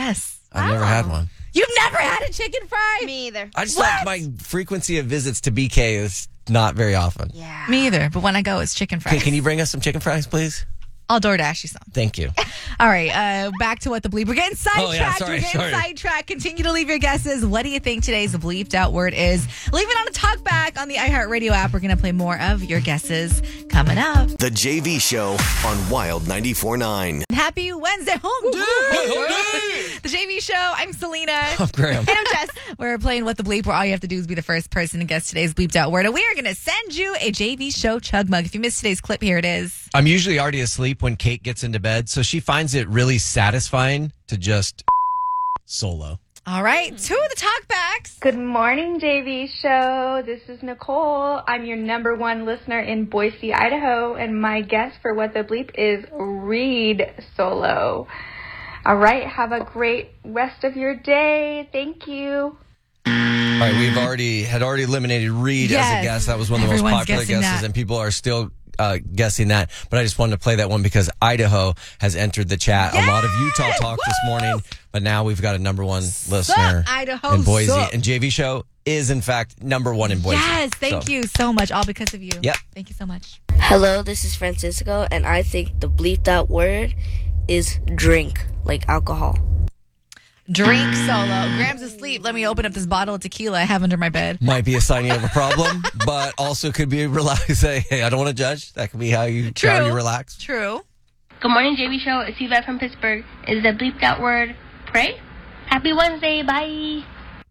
I've never had one. You've never had a chicken fry? Me either. I just What? like my frequency of visits to B K is not very often. Yeah. Me either. But when I go, it's chicken fries. Okay, can you bring us some chicken fries, please? I'll DoorDash you some. Thank you. All right, uh, back to what the bleep. We're getting sidetracked. Oh, yeah, sorry, We're getting sorry. sidetracked. Continue to leave your guesses. What do you think today's bleeped out word is? Leave it on a talk back on the iHeartRadio app. We're going to play more of your guesses coming up. The J V Show on Wild ninety-four point nine. Happy Wednesday, home day. The J V Show. I'm Selena. I'm Graham. And I'm Jess. We're playing What the Bleep, where all you have to do is be the first person to guess today's bleeped out word. And we are going to send you a J V Show chug mug. If you missed today's clip, here it is. I'm usually already asleep when Kate gets into bed, so she finds it really satisfying to just solo. All right, to the talkbacks. Good morning, J V Show. This is Nicole. I'm your number one listener in Boise, Idaho, and my guess for What the Bleep is read solo. All right, have a great rest of your day. Thank you. All right, we've already had already eliminated Reed as Yes. a guest. That was one of the Everyone's most popular guessing guesses, that. and people are still uh, guessing that. But I just wanted to play that one because Idaho has entered the chat. A lot of Utah talk this morning, but now we've got a number one listener Idaho, in Boise, sup? and J V Show is in fact number one in Boise. Yes, thank So, you so much. All because of you. Yep. Thank you so much. Hello, this is Francisco, and I think the bleeped out word is drink, like alcohol. Drink solo. Graham's asleep. Let me open up this bottle of tequila I have under my bed. Might be a sign you have a problem, but also could be relax. Say, hey, I don't want to judge. That could be how you True. how you relax. True. Good morning, J V Show. It's Yvette from Pittsburgh. Is the bleeped out word pray? Happy Wednesday. Bye.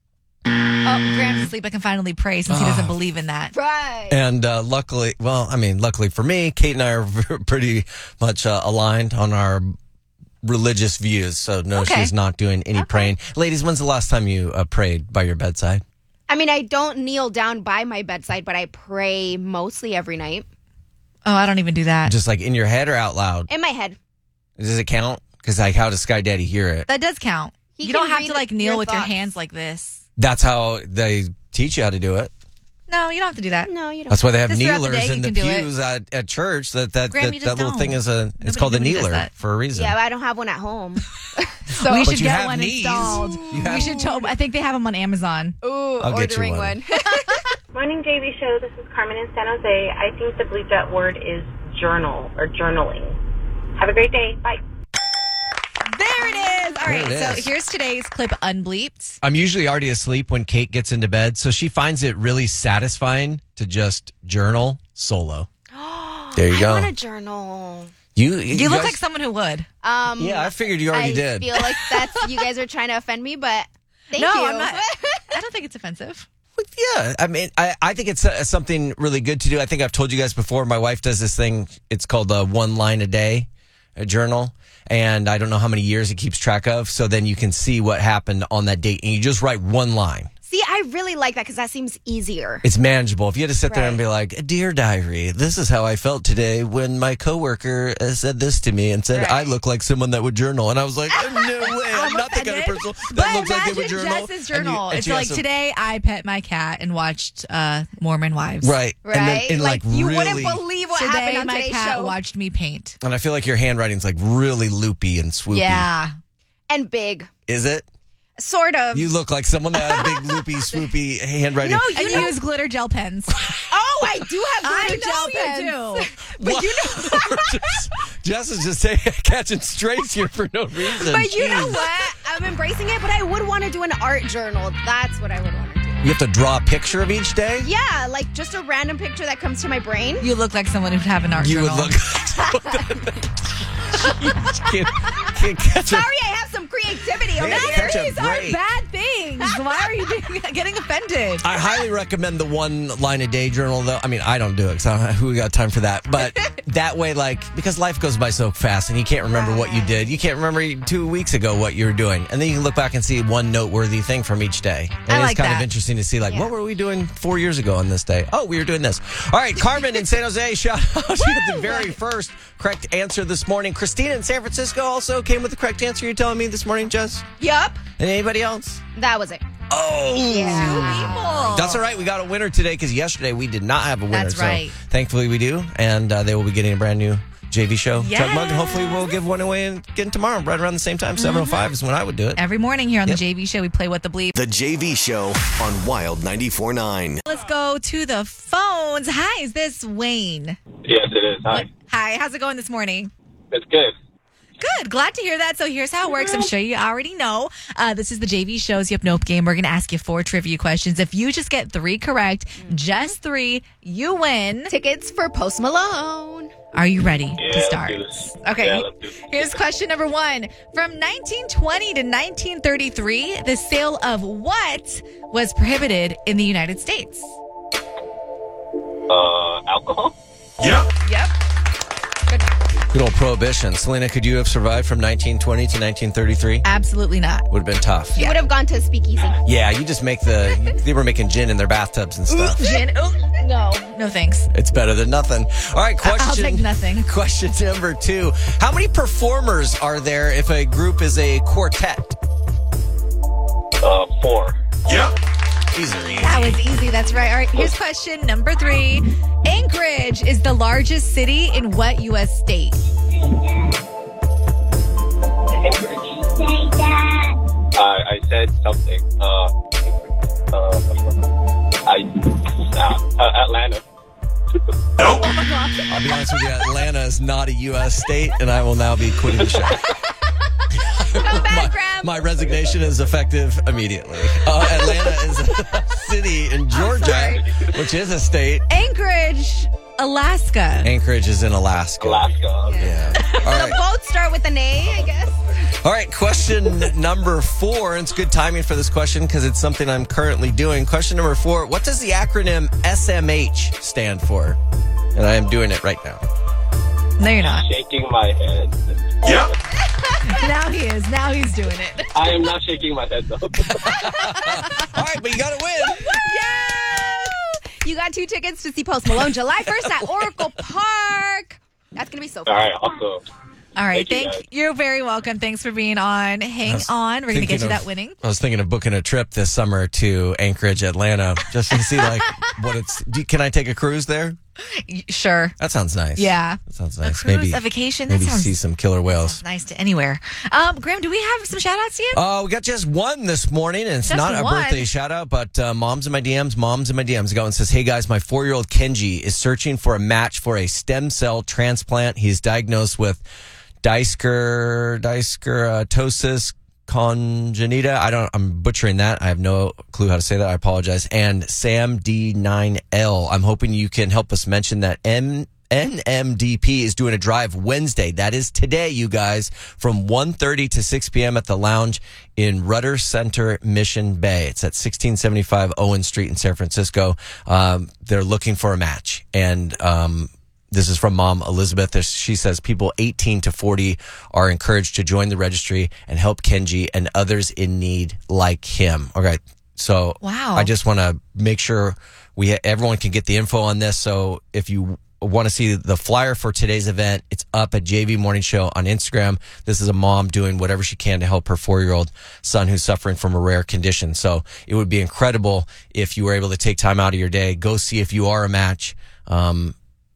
Oh, Graham's asleep. I can finally pray since he doesn't believe in that. Right. And uh, luckily, well, I mean, luckily for me, Kate and I are pretty much uh, aligned on our religious views. So, no, Okay. she's not doing any praying. Ladies, when's the last time you uh, prayed by your bedside? I mean, I don't kneel down by my bedside, but I pray mostly every night. Oh, I don't even do that. Just like in your head or out loud? In my head. Does it count? Because like, how does Sky Daddy hear it? That does count. He you can don't have read to like your kneel with your thoughts. hands like this. That's how they teach you how to do it. No, you don't have to do that. No, you don't. That's why they have Just throughout the kneelers day, in you the can do it. pews at, at church. That that Graham, that, you that just little don't. thing is a. It's Nobody called a really does kneeler that. for a reason. Yeah, but I don't have one at home. So we But should you get have one knees. installed. You have- We should. To- I think they have them on Amazon. Ooh, I'll get you ordering one. one. Morning, J V Show. This is Carmen in San Jose. I think the bleeped out word is journal or journaling. Have a great day. Bye. There it is. All right. There it So is. here's today's clip unbleeped. I'm usually already asleep when Kate gets into bed, so she finds it really satisfying to just journal solo. There you I go. want to journal. You You, you look guys- like someone who would. Um, Yeah, I figured you already I did. feel like that's you guys are trying to offend me, but thank no, you. I'm not. I don't think it's offensive. Yeah, I mean, I, I think it's uh, something really good to do. I think I've told you guys before. My wife does this thing. It's called a one line a day, a journal, and I don't know how many years it keeps track of. So then you can see what happened on that date, and you just write one line. See, I really like that because that seems easier. It's manageable. If you had to sit there Right. and be like, "Dear diary, this is how I felt today when my coworker uh, said this to me and said I Right. look like someone that would journal," and I was like, "No way, I'm, not the kind of person that But looks like they would imagine journal." Jess's And you- journal. and It's she has like to- today I pet my cat and watched uh, Mormon Wives. Right, Right? And, then, and like, you really, wouldn't believe what Today happened on my today's cat show. watched me paint. and I feel like your handwriting's like really loopy and swoopy. Yeah. And big. Is it? Sort of. You look like someone that had big, loopy, swoopy handwriting. No, And you you know- use glitter gel pens. Oh, I do have I glitter know gel you pens. do. But you know, Jess, Jess is just taking, catching strays here for no reason. but you know Jeez. what? I'm embracing it, but I would want to do an art journal. That's what I would want to do. You have to draw a picture of each day? Yeah, like just a random picture that comes to my brain. You look like someone who'd have an art You journal. would look. can't, can't catch Sorry, a, I have some creativity over Can't here. catch a These are break. bad things. Why are you being, getting offended? I highly recommend the one line a day journal, though. I mean, I don't do it because I don't know who got time for that. But that way, like, because life goes by so fast and you can't remember what you did. You can't remember two weeks ago what you were doing. And then you can look back and see one noteworthy thing from each day. And I it's like kind that. of interesting to see, like, what were we doing four years ago on this day? Oh, we were doing this. All right, Carmen in San Jose, shout out to the very first correct answer this morning. Christina in San Francisco also came with the correct answer you're telling me this morning, Jess. Yup. And anybody else? That was it. Oh, Yeah. That's all right. We got a winner today because yesterday we did not have a winner. That's so right. thankfully we do. And uh, they will be getting a brand new J V Show Yes. Chug Mug, and hopefully we'll give one away again tomorrow, right around the same time. seven oh five is when I would do it. Every morning here on Yep. the J V Show, we play What the Bleep. The J V Show on Wild ninety-four point nine. Let's go to the phones. Hi, is this Wayne? Yes, it is. Hi. Hi, how's it going this morning? It's good. Good. Glad to hear that. So here's how it works. I'm sure you already know. Uh, this is the J V Show's Yep Nope game. We're going to ask you four trivia questions. If you just get three correct, just three, you win. Tickets for Post Malone. Are you ready Yeah, to start? let's do this. Okay. Yeah, let's do this. Here's question number one. From nineteen twenty to nineteen thirty-three, the sale of what was prohibited in the United States? Uh, alcohol? Yep. Yep. Good old prohibition. Selena, could you have survived from nineteen twenty to nineteen thirty-three? Absolutely not. Would have been tough. You would have gone to a speakeasy. Yeah, you just make the. They were making gin in their bathtubs and stuff. Gin? Oh, no. No thanks. It's better than nothing. All right, I- I'll question. take nothing. Question number two. How many performers are there if a group is a quartet? Uh, four. Yep. These are easy. That was easy. That's right. All right. Here's question number three. Anchorage is the largest city in what U S state? I, I said something. Uh, uh, I, uh, uh, Atlanta. I'll be honest with you, Atlanta is not a U S state, and I will now be quitting the show. my, my resignation is effective immediately. Uh, Atlanta is a city in Georgia, which is a state. Anchorage, Alaska. Anchorage is in Alaska. Alaska. Yeah. All The right. boats start with an A, I guess. All right, question number four. And it's good timing for this question because it's something I'm currently doing. Question number four. What does the acronym S M H stand for? And I am doing it right now. No, you're not. Shaking my head. Yep. Now he is. Now he's doing it. I am not shaking my head, though. All right, but you got to win. You got two tickets to see Post Malone July first at Oracle Park. That's going to be so fun. All right, awesome. All right. Thank you, Thank guys. you're very welcome. Thanks for being on. Hang was on. We're going to get thinking you of- that winning. I was thinking of booking a trip this summer to Anchorage, Atlanta, just to see like what it's. Do, can I take a cruise there? Y- Sure. That sounds nice. Yeah. That sounds A nice. cruise, maybe a vacation. That Maybe sounds see some killer whales. nice to anywhere. Um, Graham, do we have some shout outs yet? Oh, we got just one this morning, and it's Just not a one? birthday shout out, but uh, moms in my D Ms, moms in my D Ms go and says, "Hey guys, my four year old Kenji is searching for a match for a stem cell transplant. He's diagnosed with Dysker, Dyskeratosis congenita. I don't, I'm butchering that. I have no clue how to say that. I apologize. And Sam D nine L. I'm hoping you can help us mention that M. N M D P is doing a drive Wednesday. That is today, you guys, from one thirty to six p.m. at the lounge in Rudder Center, Mission Bay. It's at sixteen seventy-five Owen Street in San Francisco. Um, they're looking for a match. And um, this is from Mom Elizabeth. There's- She says people eighteen to forty are encouraged to join the registry and help Kenji and others in need like him. All right. So Wow. I just want to make sure we everyone can get the info on this. So if you want to see the flyer for today's event, it's up at J V Morning Show on Instagram. This is a mom doing whatever she can to help her four-year-old son who's suffering from a rare condition. So it would be incredible if you were able to take time out of your day, go see if you are a match, um,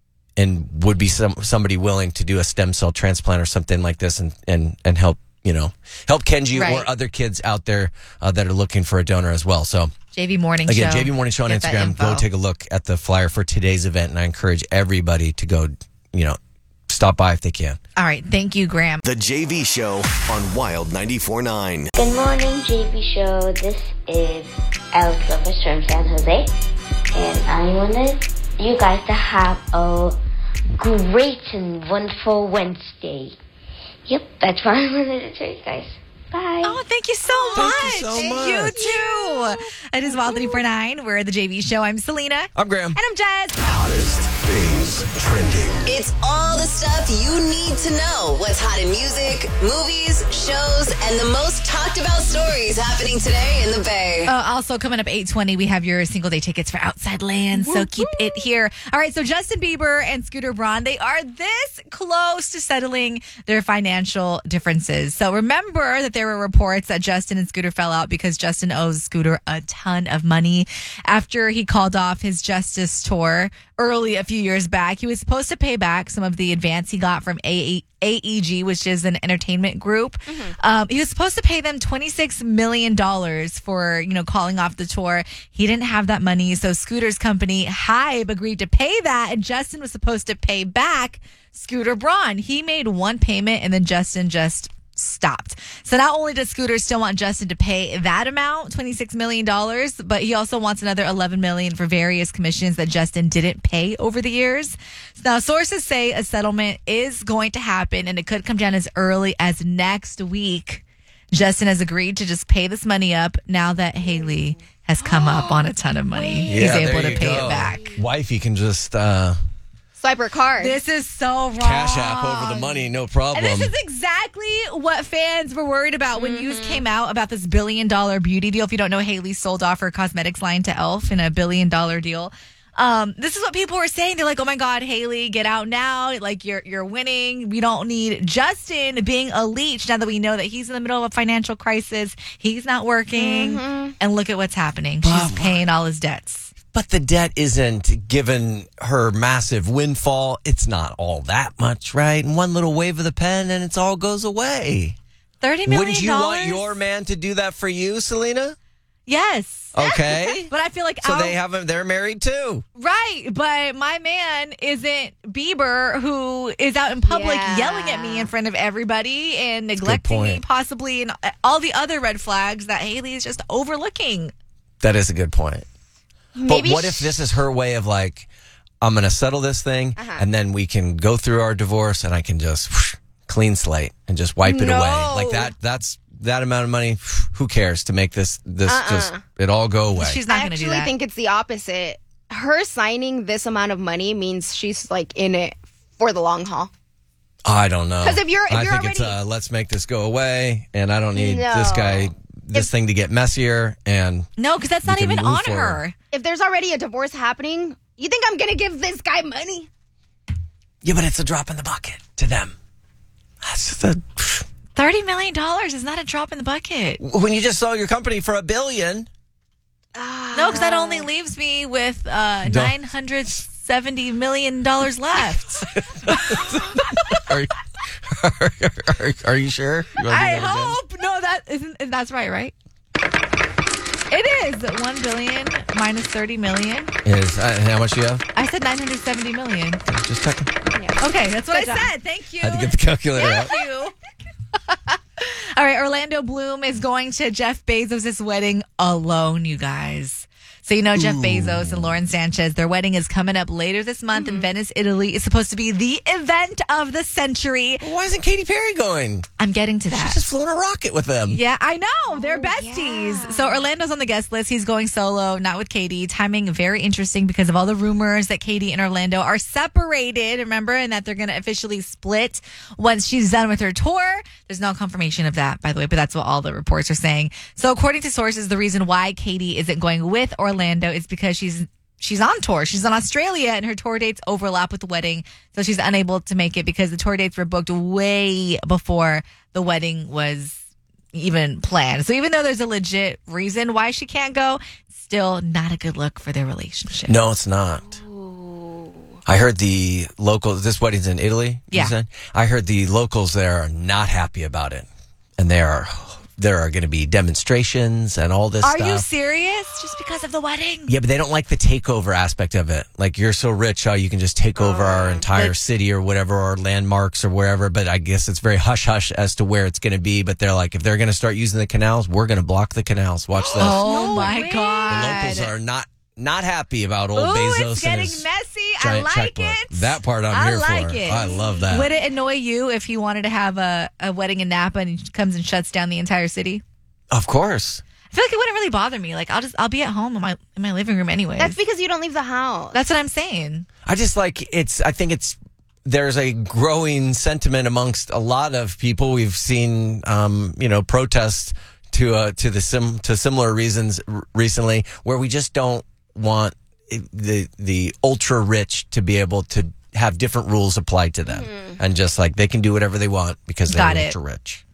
and would be some somebody willing to do a stem cell transplant or something like this and, and, and help, you know, help Kenji Right. or other kids out there uh, that are looking for a donor as well. So J V Morning again, Show. J V Morning Show on Get that Instagram. Go info. take a look at the flyer for today's event, and I encourage everybody to go, you know, stop by if they can. All right. Thank you, Graham. The J V Show on Wild ninety-four point nine. Good morning, J V Show. This is Alex Lopez from San Jose, and I wanted you guys to have a great and wonderful Wednesday. Yep, that's what I wanted to tell you guys. Bye. Oh, thank you so Thank much. you so much. You too. It is Wild ninety-four point nine. We're the J V Show. I'm Selena. I'm Graham. And I'm Jess. Hottest things trending. It's all the stuff you need to know. What's hot in music, movies, shows, and the most talked about stories happening today in the Bay. Uh, also, coming up eight twenty, we have your single day tickets for Outside Lands. So keep it here. All right. So Justin Bieber and Scooter Braun, they are this close to settling their financial differences. So remember that they're there were reports that Justin and Scooter fell out because Justin owes Scooter a ton of money after he called off his Justice tour early a few years back. He was supposed to pay back some of the advance he got from A E G, which is an entertainment group. Mm-hmm. Um, he was supposed to pay them twenty-six million dollars for, you know, calling off the tour. He didn't have that money, so Scooter's company, Hybe, agreed to pay that, and Justin was supposed to pay back Scooter Braun. He made one payment, and then Justin just stopped. So not only does Scooter still want Justin to pay that amount, twenty-six million dollars, but he also wants another eleven million dollars for various commissions that Justin didn't pay over the years. Now, sources say a settlement is going to happen, and it could come down as early as next week. Justin has agreed to just pay this money up now that Haley has come up on a ton of money. Yeah, He's able there to you pay go. it back. Wifey can just uh, Swipe her card. This is so wrong. cash app over the money, no problem. And this is exactly what fans were worried about when news came out about this billion dollar beauty deal. If you don't know, Haley sold off her cosmetics line to e l f in a billion dollar deal. Um, this is what people were saying. They're like, oh my God, Haley, get out now. Like, you're you're winning. We don't need Justin being a leech now that we know that he's in the middle of a financial crisis. He's not working. Mm-hmm. And look at what's happening. She's paying all his debts. But the debt isn't given her massive windfall. It's not all that much, right? And one little wave of the pen and it all goes away. thirty million dollars? Wouldn't you want your man to do that for you, Selena? Yes. Okay. But I feel like So our- they haven't, they're married too. Right, but my man isn't Bieber, who is out in public Yeah. yelling at me in front of everybody and neglecting me, possibly, and all the other red flags that Haley is just overlooking. That is a good point. Maybe but what sh- if this is her way of like, I'm going to settle this thing Uh-huh. and then we can go through our divorce and I can just whoosh, clean slate and just wipe it No. away. Like that, that's that amount of money. Who cares to make this, this Uh-uh. just, it all go away. She's not I going to do actually that. think it's the opposite. Her signing this amount of money means she's like in it for the long haul. I don't know. 'Cause if you're- if I you're think it's already- uh, let's make this go away, and I don't need No. this guy, this If- thing to get messier. And no, because that's we not can even move on forward. her. If there's already a divorce happening, you think I'm going to give this guy money? Yeah, but it's a drop in the bucket to them. That's the thirty million dollars is not a drop in the bucket. when you just sold your company for a billion. No, because that only leaves me with uh, Duh. nine hundred seventy million dollars left. Are, you- are, are, are you sure? You wanna do I that again? hope. No, that isn't. That's right, right? It is one billion minus thirty million. Is uh, how much you have? I said nine hundred seventy million. Just checking. Okay, that's what Good I job. said. Thank you. Had to get the calculator out. Thank you. All right, Orlando Bloom is going to Jeff Bezos' wedding alone, you guys. So, you know, Jeff Bezos and Lauren Sanchez, their wedding is coming up later this month in Venice, Italy. It's supposed to be the event of the century. Why isn't Katy Perry going? I'm getting to that. She's just flew in a rocket with them. Yeah, I know. They're besties. So Orlando's on the guest list. He's going solo, not with Katie. Timing very interesting because of all the rumors that Katie and Orlando are separated, remember, and that they're going to officially split once she's done with her tour. There's no confirmation of that, by the way, but that's what all the reports are saying. So according to sources, the reason why Katie isn't going with Orlando is because she's She's on tour. She's in Australia and her tour dates overlap with the wedding. So she's unable to make it because the tour dates were booked way before the wedding was even planned. So even though there's a legit reason why she can't go, still not a good look for their relationship. No, it's not. I heard the local, this wedding's in Italy, you Yeah. said? I heard the locals there are not happy about it. And there are, there are going to be demonstrations and all this Are stuff. you serious? Just because of the wedding? Yeah, but they don't like the takeover aspect of it. Like, you're so rich, how you can just take over our entire but- city or whatever, or landmarks or wherever. But I guess it's very hush-hush as to where it's going to be. But they're like, if they're going to start using the canals, we're going to block the canals. Watch this. Oh my The God. locals are not not happy about old Ooh, Bezos it's and getting his messy. I giant like checkbook. it. That part I'm I here like for. it. I love that. Would it annoy you if he wanted to have a, a wedding in Napa and he comes and shuts down the entire city? Of course. I feel like it wouldn't really bother me. Like I'll just I'll be at home in my in my living room anyway. That's because you don't leave the house. That's what I'm saying. I just like it's. I think it's. There's a growing sentiment amongst a lot of people. We've seen, um, you know, protests to uh, to the sim to similar reasons r- recently, where we just don't want the the ultra rich to be able to have different rules applied to them, and just like they can do whatever they want because they're Got it. ultra rich.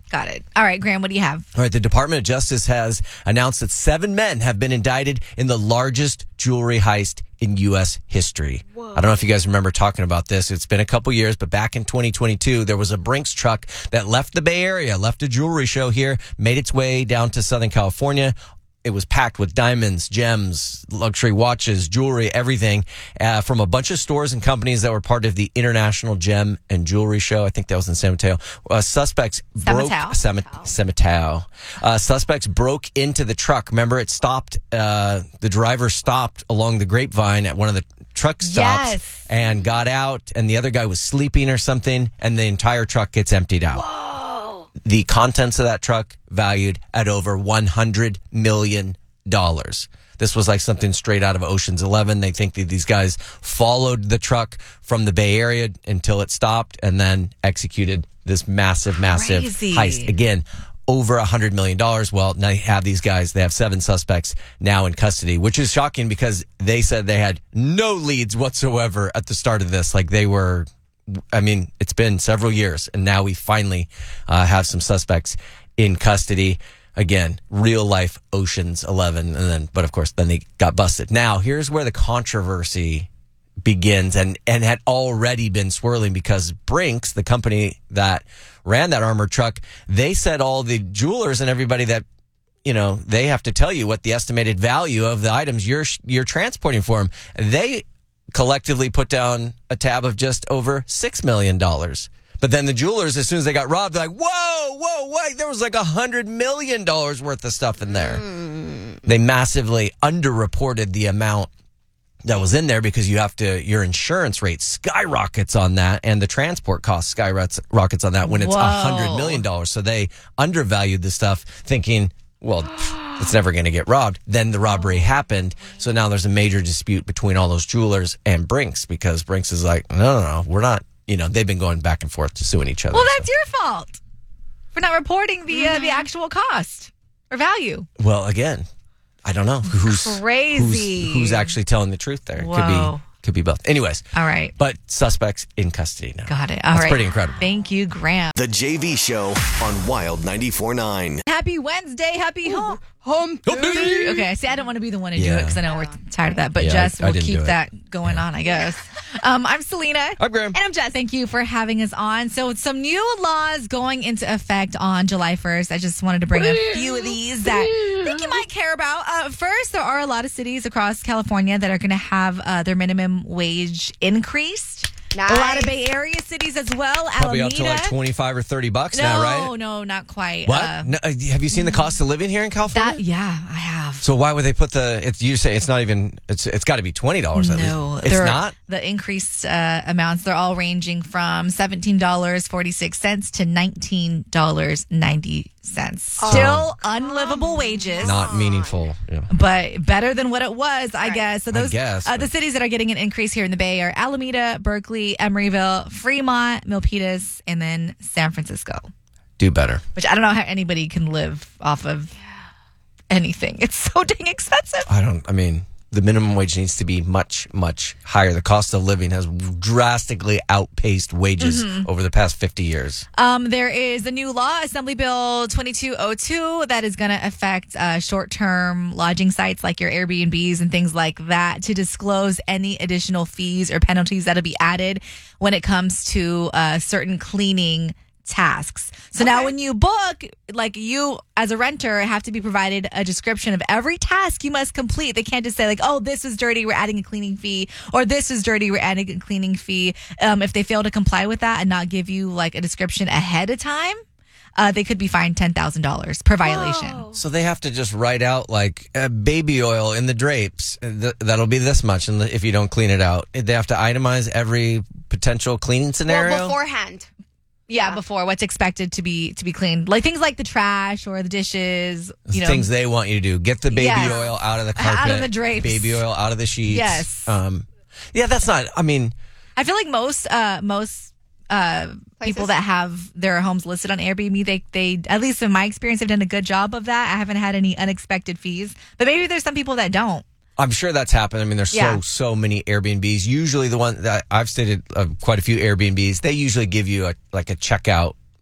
Got it. All right, Graham, what do you have? All right, the Department of Justice has announced that seven men have been indicted in the largest jewelry heist in U S history. Whoa. I don't know if you guys remember talking about this. It's been a couple years, but back in twenty twenty-two, there was a Brinks truck that left the Bay Area, left a jewelry show here, made its way down to Southern California. It was packed with diamonds, gems, luxury watches, jewelry, everything uh, from a bunch of stores and companies that were part of the International Gem and Jewelry Show. I think that was in San Mateo. Uh, suspects broke San Mateo. San Mateo. Uh, suspects broke into the truck. Remember, it stopped. Uh, the driver stopped along the Grapevine at one of the truck stops Yes. and got out, and the other guy was sleeping or something, and the entire truck gets emptied out. Whoa. The contents of that truck valued at over one hundred million dollars. This was like something straight out of Ocean's Eleven. They think that these guys followed the truck from the Bay Area until it stopped and then executed this massive, massive Crazy. heist. Again, over one hundred million dollars. Well, now you have these guys. They have seven suspects now in custody, which is shocking because they said they had no leads whatsoever at the start of this. Like they were... I mean, it's been several years, and now we finally uh, have some suspects in custody. Again, real life Ocean's Eleven, and then, but of course, then they got busted. Now, here's where the controversy begins, and and had already been swirling because Brinks, the company that ran that armored truck, they said all the jewelers and everybody that, you know, they have to tell you what the estimated value of the items you're you're transporting for them. They collectively put down a tab of just over six million dollars. But then the jewelers, as soon as they got robbed, they're like, whoa, whoa, wait, there was like one hundred million dollars worth of stuff in there. Mm. They massively underreported the amount that was in there because you have to, your insurance rate skyrockets on that, and the transport cost skyrockets on that when it's one hundred million dollars. So they undervalued the stuff thinking, well, it's never going to get robbed. Then the robbery happened. So now there's a major dispute between all those jewelers and Brinks because Brinks is like, no, no, no, we're not. You know, they've been going back and forth to suing each other. Well, that's so. Your fault for not reporting the uh, the actual cost or value. Well, again, I don't know who's crazy. Who's, who's actually telling the truth there? Whoa. Could be could be both. Anyways, all right. But suspects in custody now. Got it. All that's right. pretty incredible. Thank you, Graham. The J V Show on Wild ninety-four point nine. Happy Wednesday. Happy home. Home day. Okay, see, I don't want to be the one to Yeah. do it because I know we're tired of that. But Yeah, Jess I- I will didn't keep do it. that going on, I guess. Um, I'm Selena. I'm Graham. And I'm Jess. Thank you for having us on. So, some new laws going into effect on July first. I just wanted to bring a few of these that I think you might care about. Uh, first, there are a lot of cities across California that are going to have uh, their minimum wage increased. Nice. A lot of Bay Area cities as well. Probably Alameda. up to like twenty-five or thirty bucks no, now, right? no, not quite. What? Uh, No, uh, have you seen the cost of living here in California? that, yeah, I have. So why would they put the? It's you say it's not even. It's it's got to be twenty dollars. No, at least. It's they're- not. The increased uh, amounts, they're all ranging from seventeen dollars and forty-six cents to nineteen dollars and ninety cents. Still unlivable wages. Not meaningful. Yeah. But better than what it was, I guess. So I those, guess, uh, the but- cities that are getting an increase here in the Bay are Alameda, Berkeley, Emeryville, Fremont, Milpitas, and then San Francisco. Do better. Which I don't know how anybody can live off of anything. It's so dang expensive. I don't. I mean, the minimum wage needs to be much, much higher. The cost of living has drastically outpaced wages Mhm. over the past fifty years. Um, there is a new law, Assembly Bill twenty-two oh two, that is going to affect uh, short-term lodging sites like your Airbnbs and things like that to disclose any additional fees or penalties that'll be added when it comes to uh, certain cleaning tasks. So now when you book, like you as a renter have to be provided a description of every task you must complete. They can't just say like, oh, this is dirty, we're adding a cleaning fee, or this is dirty, we're adding a cleaning fee. Um, if they fail to comply with that and not give you like a description ahead of time, uh, they could be fined ten thousand dollars per violation. So they have to just write out like uh, baby oil in the drapes. Th- that'll be this much, and if you don't clean it out, they have to itemize every potential cleaning scenario. Well, beforehand. Yeah, before what's expected to be to be cleaned, like things like the trash or the dishes. You know, Things they want you to do: get the baby Yes. oil out of the carpet, Out of the drapes. baby oil out of the sheets. Yes. Um, yeah, that's not. I mean, I feel like most uh, most uh, people that have their homes listed on Airbnb, they they at least in my experience, have done a good job of that. I haven't had any unexpected fees, but maybe there's some people that don't. I'm sure that's happened. I mean, there's Yeah. so so many Airbnbs. Usually, the one that I've stayed at uh, quite a few Airbnbs, they usually give you a like a checkout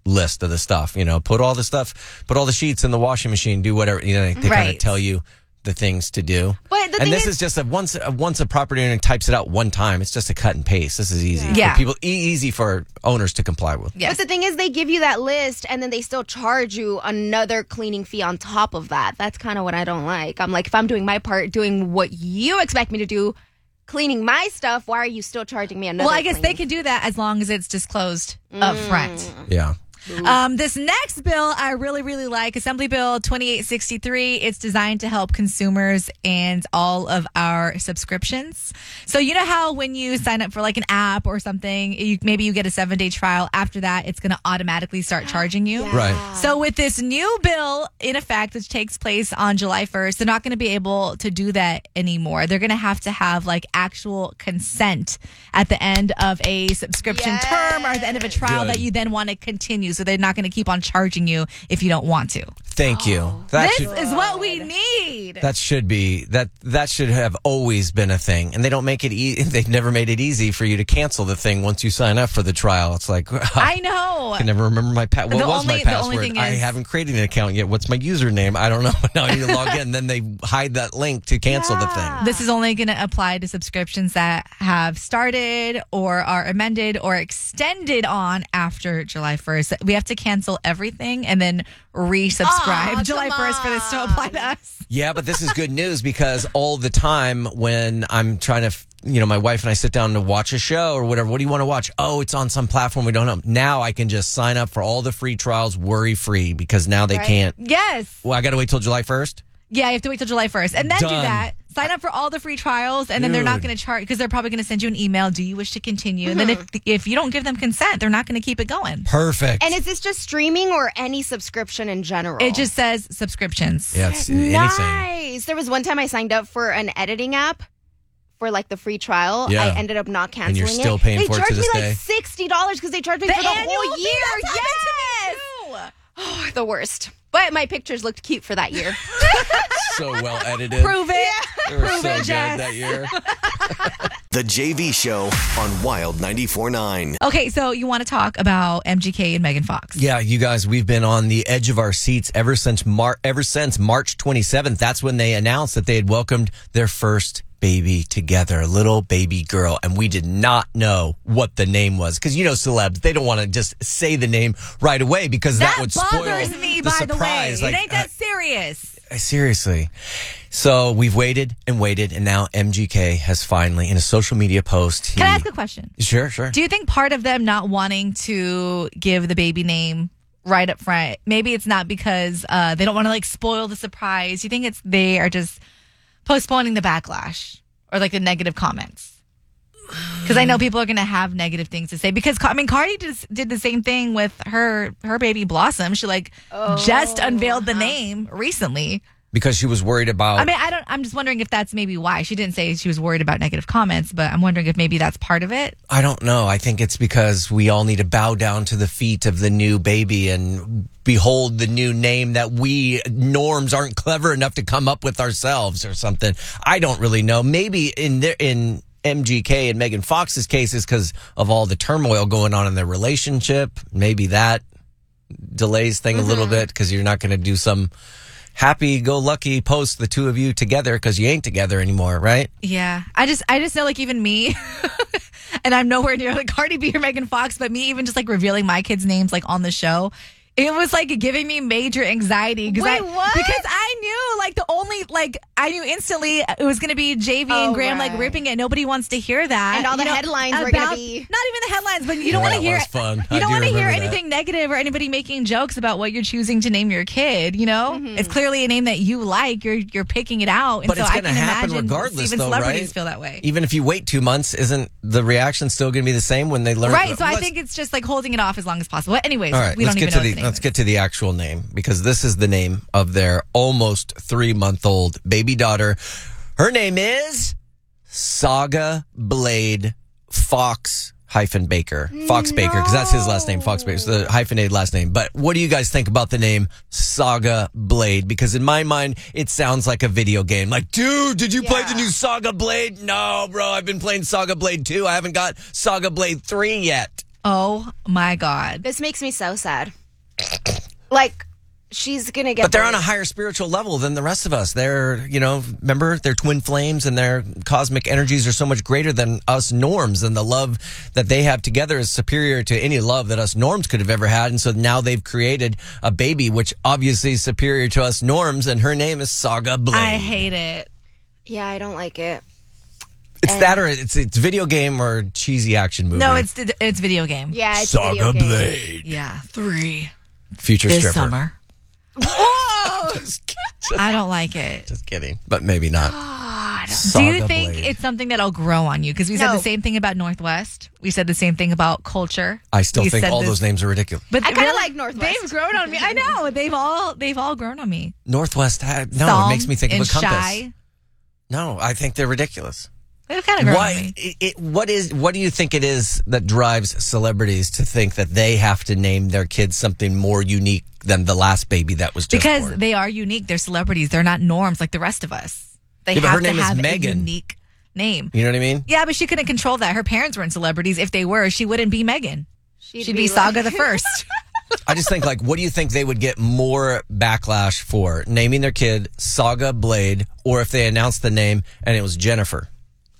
list of the stuff. You know, put all the stuff, put all the sheets in the washing machine, do whatever. You know, they, they kind Right. of tell you the things to do. But the and thing this is- is, just a once a, once a property owner types it out one time, it's just a cut and paste. This is easy. Yeah. For people, e- easy for owners to comply with. But the thing is, they give you that list and then they still charge you another cleaning fee on top of that. That's kind of what I don't like. I'm like, if I'm doing my part, doing what you expect me to do, cleaning my stuff, why are you still charging me another Well, I guess they cleaning can do that as long as it's disclosed up front. Yeah. Um, this next bill I really, really like, Assembly Bill twenty-eight sixty-three. It's designed to help consumers and all of our subscriptions. So you know how when you sign up for like an app or something, you, maybe you get a seven-day trial. After that, it's going to automatically start charging you. Right. So with this new bill in effect, which takes place on July first, they're not going to be able to do that anymore. They're going to have to have like actual consent at the end of a subscription term or at the end of a trial Good. that you then want to continue. So they're not going to keep on charging you if you don't want to. Thank you. That this should, is what we need. that should be that that should have always been a thing, and they don't make it. E- they've never made it easy for you to cancel the thing once you sign up for the trial. It's like I know. I can never remember my pa- what The was only- my the only password. thing I is- haven't created an account yet. What's my username? I don't know. Now I need to log in. Then they hide that link to cancel the thing. This is only going to apply to subscriptions that have started or are amended or extended on after July first. We have to cancel everything and then resubscribe Aw, July come first for this to apply to us. Yeah, but this is good news because all the time when I'm trying to, f- you know, my wife and I sit down to watch a show or whatever, what do you want to watch? Oh, it's on some platform we don't know. Now I can just sign up for all the free trials worry free because now they Right. can't. Yes. Well, I got to wait till July first? Yeah, you have to wait till July first and then do Done. that. Sign up for all the free trials and then they're not Dude. going to charge because they're probably going to send you an email. Do you wish to continue? And then if if you don't give them consent, they're not going to keep it going. Perfect. And is this just streaming or any subscription in general? It just says subscriptions. Yeah, it's anything. Nice. There was one time I signed up for an editing app for like the free trial. Yeah. I ended up not canceling And you're still it. paying they for it to charged this me day? like sixty dollars because they charged me The for the annual whole fee, year. that's happened Yes. to me, too. Oh, the worst. But my pictures looked cute for that year. So well edited. Prove it. They were Prove so it, good Jess. that year. The J V Show on Wild ninety-four point nine. Okay, so you want to talk about M G K and Megan Fox. Yeah, you guys, we've been on the edge of our seats ever since Mar- ever since March twenty-seventh. That's when they announced that they had welcomed their first baby together, a little baby girl, and we did not know what the name was because you know celebs, they don't want to just say the name right away because that, That would spoil bothers me, the by the way. surprise. Like, it ain't that serious. uh, seriously. So we've waited and waited, and now M G K has finally, in a social media post, he, Can I ask a question? Sure, sure. Do you think part of them not wanting to give the baby name right up front, maybe it's not because uh, they don't want to like spoil the surprise? You think it's they are just postponing the backlash or like the negative comments? Because I know people are going to have negative things to say. Because I mean, Cardi just did the same thing with her her baby Blossom. She like just unveiled the name recently. Because she was worried about. I mean, I don't. I'm just wondering if that's maybe why she didn't say she was worried about negative comments, but I'm wondering if maybe that's part of it. I don't know. I think it's because we all need to bow down to the feet of the new baby and behold the new name that we norms aren't clever enough to come up with ourselves or something. I don't really know. Maybe in their, in M G K and Megan Fox's cases because of all the turmoil going on in their relationship. Maybe that delays thing Mm-hmm. a little bit because you're not going to do some happy-go-lucky post the two of you together because you ain't together anymore, right? Yeah, I just, I just know like even me, and I'm nowhere near like Cardi B or Megan Fox, but me even just like revealing my kids' names like on the show. It was like giving me major anxiety because I Wait, what? because I knew like the only like I knew instantly it was going to be J V Oh, and Graham right. like ripping it. Nobody wants to hear that, And all you the know, headlines were gonna about- be- not even the headlines, but you don't Yeah, want to that hear was fun. I you don't do want to hear remember that. anything negative or anybody making jokes about what you're choosing to name your kid. You know, Mm-hmm. it's clearly a name that you like. You're you're picking it out, and But so it's I going to can happen imagine regardless, even though, celebrities right? feel that way. Even if you wait two months, isn't the reaction still going to be the same when they learn? Right, so I Let's- think it's just like holding it off as long as possible. But anyways, All right, we let's don't get even to know the what the name let's is. get to the actual name because this is the name of their almost three month old baby daughter. Her name is Saga Blade Fox hyphen Baker. Fox Baker, because that's his last name, Fox Baker. It's the hyphenated last name. But what do you guys think about the name Saga Blade? Because in my mind, it sounds like a video game. Like, dude, did you play the new Saga Blade? No, bro, I've been playing Saga Blade two. I haven't got Saga Blade three yet. Oh my God. This makes me so sad. Like, she's going to get. But they're bullied. on a higher spiritual level than the rest of us. They're, you know, remember, they're twin flames and their cosmic energies are so much greater than us norms. And the love that they have together is superior to any love that us norms could have ever had. And so now they've created a baby, which obviously is superior to us norms. And her name is Saga Blade. I hate it. Yeah, I don't like it. It's And- that or it's it's video game or cheesy action movie. No, it's it's video game. Yeah, it's Saga video game. Blade. Yeah, three. Future this stripper. summer. Whoa! I don't like it. Just kidding. But maybe not. God. Do Saga you think Blade. it's something that'll grow on you? Because we said No. the same thing about Northwest. We said the same thing about culture. I still We think said all this- those names are ridiculous. But I kind of really, like Northwest. They've grown on me. I know. They've all they've all grown on me. Northwest, had, no, Psalm it makes me think of and a compass. Shy. No, I think they're ridiculous. They've kind of grown on Why? me. It, it, what is? What do you think it is that drives celebrities to think that they have to name their kids something more unique than the last baby that was just Because born? they are unique. They're celebrities. They're not norms like the rest of us. They Yeah, but have her name to is have a Megan. unique name. You know what I mean? Yeah, but she couldn't control that. Her parents weren't celebrities. If they were, she wouldn't be Megan. She'd She'd, be be, Saga like- the First. I just think, like, what do you think they would get more backlash for? Naming their kid Saga Blade, or if they announced the name and it was Jennifer?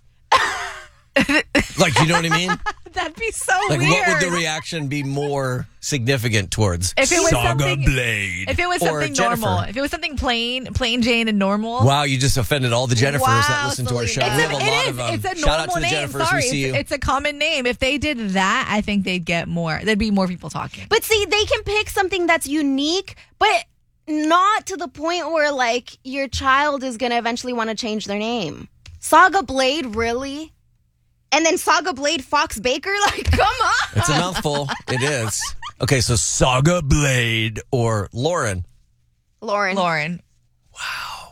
Like, you know what I mean? That'd be so Like, weird. what would the reaction be more significant towards? If it was Saga something- Blade. If it was or something Jennifer. normal, if it was something plain, plain Jane and normal. Wow, you just offended all the Jennifers that Wow, listen to our show. Selena. We It's have a, a lot it of is. them. It's a Shout out normal to the name. Jennifers. Sorry, We see it's, you. it's a common name. If they did that, I think they'd get more. There'd be more people talking. But see, they can pick something that's unique, but not to the point where, like, your child is going to eventually want to change their name. Saga Blade, really? And then Saga Blade Fox Baker? Like, come on. It's a mouthful. It is. Okay, so Saga Blade or Lauren. Lauren. Lauren. Wow.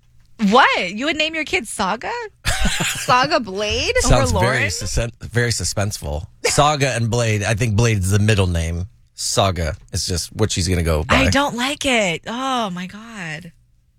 What? You would name your kid Saga? Saga Blade? Sounds Lauren? very sus- very suspenseful. Saga and Blade. I think Blade is the middle name. Saga is just what she's going to go by. I don't like it. Oh my God.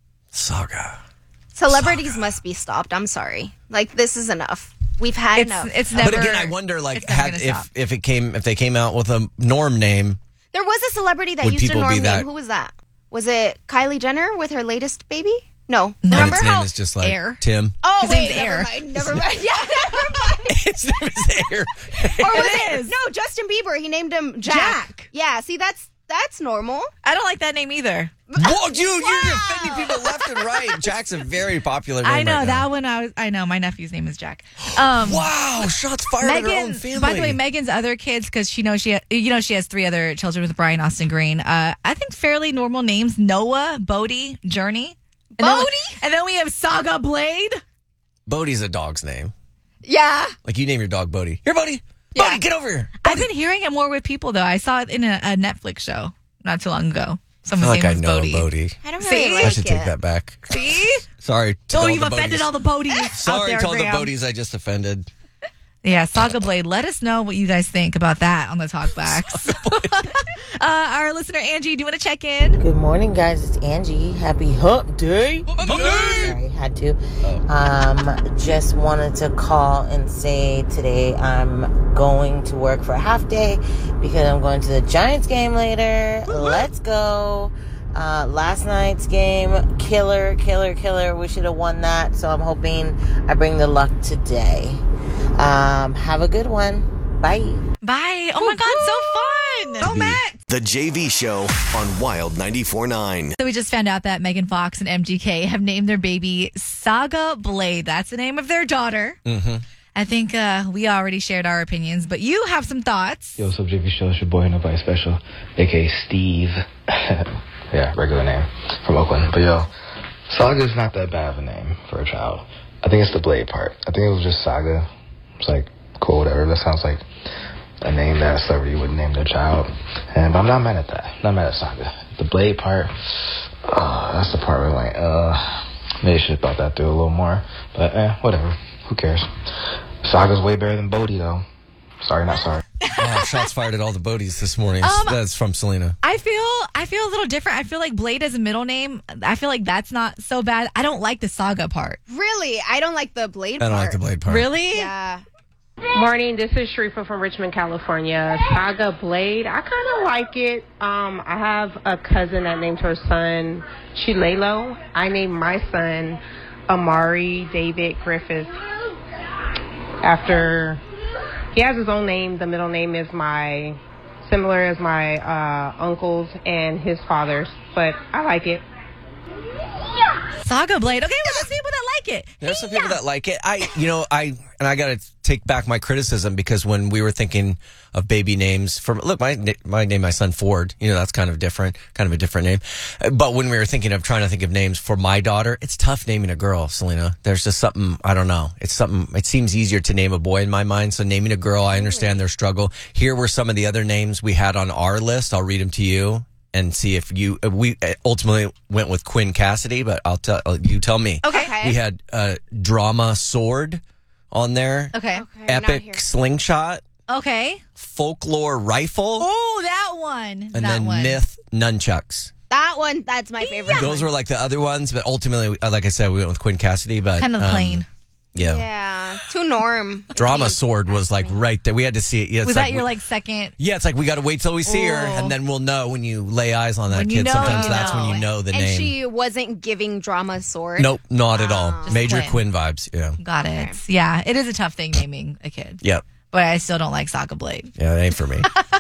Saga. Celebrities must be stopped. I'm sorry. Like, this is enough. We've had It's enough. it's never. But again, I wonder, like, it's never had, gonna if stop. if it came if they came out with a norm name. There was a celebrity that Would used a people be norm that- name. Who was that? Was it Kylie Jenner with her latest baby? No. And Remember its how? name is just like Air. Tim. Oh, His wait, name's never Air. mind. Never mind. Yeah, never mind. Its name is Air. Or was It it? is. No, Justin Bieber. He named him Jack. Jack. Yeah, see, that's that's normal. I don't like that name either. Whoa, dude, you're offending people left and right. Jack's a very popular name. I know right that now. one. I was. I know my nephew's name is Jack. Um, Wow, shots fired at her own Megan. family. By the way, Megan's other kids, because she knows she, ha- you know, she has three other children with Brian Austin Green. Uh, I think fairly normal names: Noah, Bodie, Journey. And then- Bodie? and then we have Saga Blade. Bodie's a dog's name. Yeah. Like you name your dog Bodie. Here, Bodie. Yeah. Bodie, get over here. I've been hearing it more with people though. I saw it in a, a Netflix show not too long ago. I Someone's feel like I name was know Bodie. Bodie. I don't See? really like I should it. take that back. See? Sorry. to Oh, all you've the offended Bodies. all the Bodies out Sorry there, to all the Graham. Bodies I just offended. Yeah, Saga Blade. Let us know what you guys think about that on the Talkbacks. uh, our listener Angie, do you want to check in? Good morning, guys. It's Angie. Happy Hump Day. Sorry, had to. Um, just wanted to call and say today I'm going to work for a half day because I'm going to the Giants game later. Let's go. Uh, last night's game, killer, killer, killer. We should have won that, so I'm hoping I bring the luck today. Um, have a good one. Bye. Bye. Oh my God, so fun. Oh, Matt. The J V Show on Wild ninety-four point nine. So we just found out that Megan Fox and M G K have named their baby Saga Blade. That's the name of their daughter. Mm-hmm. I think uh, we already shared our opinions, but you have some thoughts. Yo, what's up, J V Show? It's your boy, Nobody Special, a k a. Steve. Yeah, regular name from Oakland. But yo, Saga's not that bad of a name for a child. I think it's the Blade part. I think it was just Saga. It's like, cool, whatever. That sounds like a name that a celebrity would name their child. And but I'm not mad at that. Not mad at Saga. The Blade part, uh, that's the part where I'm like, uh, maybe I should have thought that through a little more. But eh, whatever. Who cares? Saga's way better than Bodie, though. Sorry, not sorry. Wow, shots fired at all the Bodies this morning. Um, That's from Selena. I feel I feel a little different. I feel like Blade as a middle name, I feel like that's not so bad. I don't like the Saga part. Really? I don't like the Blade I part. don't like the Blade part. Really? Yeah. Morning, this is Sharifa from Richmond, California. Saga Blade, I kind of like it. Um, I have a cousin that named her son Chilelo. I named my son Amari David Griffith after, he has his own name. The middle name is my, similar as my uh, uncle's and his father's, but I like it. Saga Blade. Okay, well, there's people that like it. There's some people that like it. I, you know, I and I got to take back my criticism because when we were thinking of baby names for look, my my name, my son Ford. You know, that's kind of different, kind of a different name. But when we were thinking of trying to think of names for my daughter, it's tough naming a girl, Selena. There's just something I don't know. It's something. It seems easier to name a boy in my mind. So naming a girl, I understand their struggle. Here were some of the other names we had on our list. I'll read them to you. And see if you, we ultimately went with Quinn Cassidy, but I'll tell you, tell me. Okay. We had uh, Drama Sword on there. Okay. Epic Slingshot. Okay. Folklore Rifle. Oh, that one. And that then one. Myth Nunchucks. That one, that's my favorite. Those were like the other ones, but ultimately, uh, like I said, we went with Quinn Cassidy. But Kind of um, plain. Yeah. Yeah, too norm. Drama Sword was like right there. We had to see it. Yeah, it's Was like, that your like second? Yeah, it's like we got to wait till we see her, Oh. and then we'll know when you lay eyes on that When you kid. know, Sometimes you that's when know. you know the and name. she wasn't giving Drama Sword. Nope, not at all. Just Major Quinn. Quinn vibes. Yeah. Got it. Yeah, it is a tough thing naming a kid. Yep. But I still don't like Saga Blade. Yeah, it ain't for me.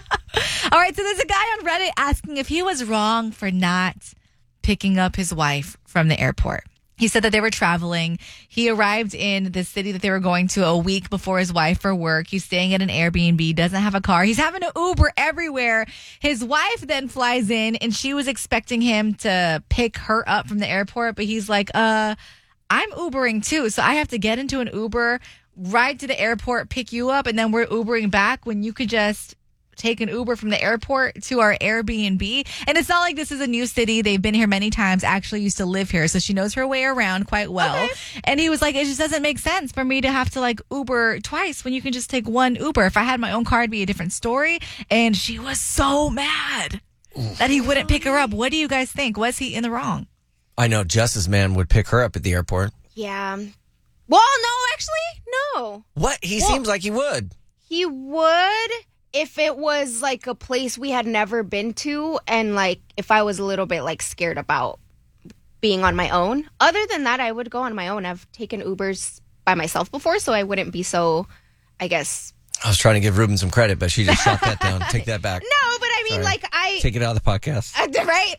All right, so there's a guy on Reddit asking if he was wrong for not picking up his wife from the airport. He said that they were traveling. He arrived in the city that they were going to a week before his wife for work. He's staying at an Airbnb, doesn't have a car. He's having to Uber everywhere. His wife then flies in and she was expecting him to pick her up from the airport, but he's like, uh, I'm Ubering too. So I have to get into an Uber, ride to the airport, pick you up, and then we're Ubering back when you could just take an Uber from the airport to our Airbnb. And it's not like this is a new city. They've been here many times, actually used to live here. So she knows her way around quite well. And he was like, it just doesn't make sense for me to have to like Uber twice when you can just take one Uber. If I had my own car, it'd be a different story. And she was so mad that he wouldn't pick her up. What do you guys think? Was he in the wrong? I know Jess's man would pick her up at the airport. Yeah. Well, no, actually, no. What? He Well, seems like he would. He would if it was like a place we had never been to and like if I was a little bit like scared about being on my own. Other than that, I would go on my own. I've taken Ubers by myself before, so I wouldn't be so, I guess. I was trying to give Ruben some credit, but she just shot that down. Take that back. No, but I mean, Sorry. like I. Take it out of the podcast. Uh, right?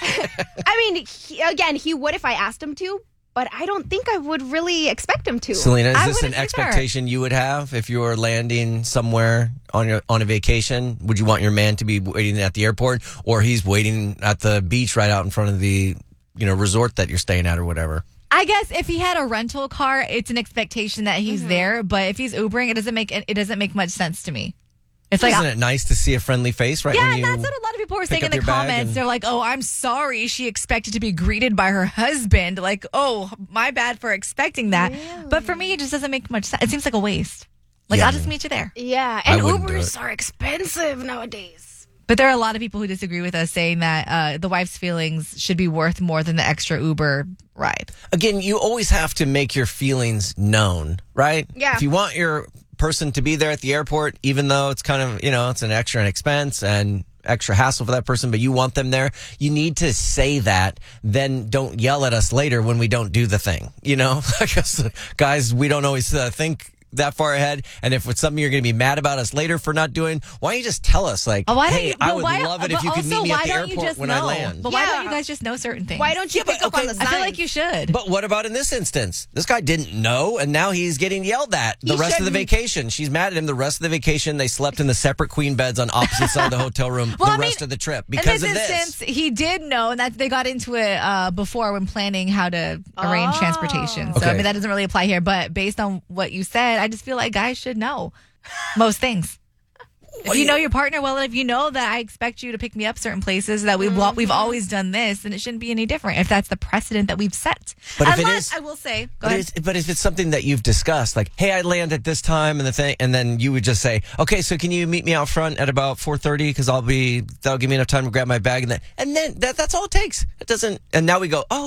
I mean, he, again, he would if I asked him to, but I don't think I would really expect him to. Selena, is I this an wouldn't either. expectation you would have if you were landing somewhere on your on a vacation? Would you want your man to be waiting at the airport, or he's waiting at the beach right out in front of the you know resort that you're staying at or whatever? I guess if he had a rental car, it's an expectation that he's Mm-hmm. there. But if he's Ubering, it doesn't make it doesn't make much sense to me. It's Isn't like it nice to see a friendly face right yeah, when and you that's what a lot of people were pick saying in up the your bag comments. and- They're like, "Oh, I'm sorry. She expected to be greeted by her husband." Like, "Oh, my bad for expecting that." But for me, it just doesn't make much sense. It seems like a waste. Like, Yeah. I'll just meet you there. Yeah, I and wouldn't do Ubers it. are expensive nowadays. But there are a lot of people who disagree with us, saying that uh, the wife's feelings should be worth more than the extra Uber ride. Again, you always have to make your feelings known, right? Yeah. If you want your person to be there at the airport, even though it's kind of, you know, it's an extra expense and extra hassle for that person, but you want them there, you need to say that. Then don't yell at us later when we don't do the thing. You know, I guess, guys, we don't always uh, think that far ahead. And if it's something you're going to be mad about us later for not doing, why don't you just tell us, like, Oh, why don't hey, you, I but would why- love it but if you could also, meet me why at the don't you airport just when know? I land. But why don't you guys just know certain things? Why don't you pick up on the signs? I feel like you should. But what about in this instance? This guy didn't know, and now he's getting yelled at the He rest of the shouldn't. vacation. She's mad at him the rest of the vacation. They slept in the separate queen beds on opposite side of the hotel room Well, the I mean, rest of the trip because in of this this. instance, he did know, and that they got into it uh, before when planning how to arrange Oh. transportation. So I Okay. mean that doesn't really apply here. But based on what you said, I just feel like guys should know most things. If you know your partner well, and if you know that I expect you to pick me up certain places, that we've wa- we've always done this, then it shouldn't be any different. If that's the precedent that we've set, But if it unless is- I will say, go But, ahead. it's, but if it's something that you've discussed, like, hey, I land at this time and the thing, and then you would just say, okay, so can you meet me out front at about four thirty because I'll be that'll give me enough time to grab my bag and then and then that that's all it takes. It doesn't. And now we go, oh,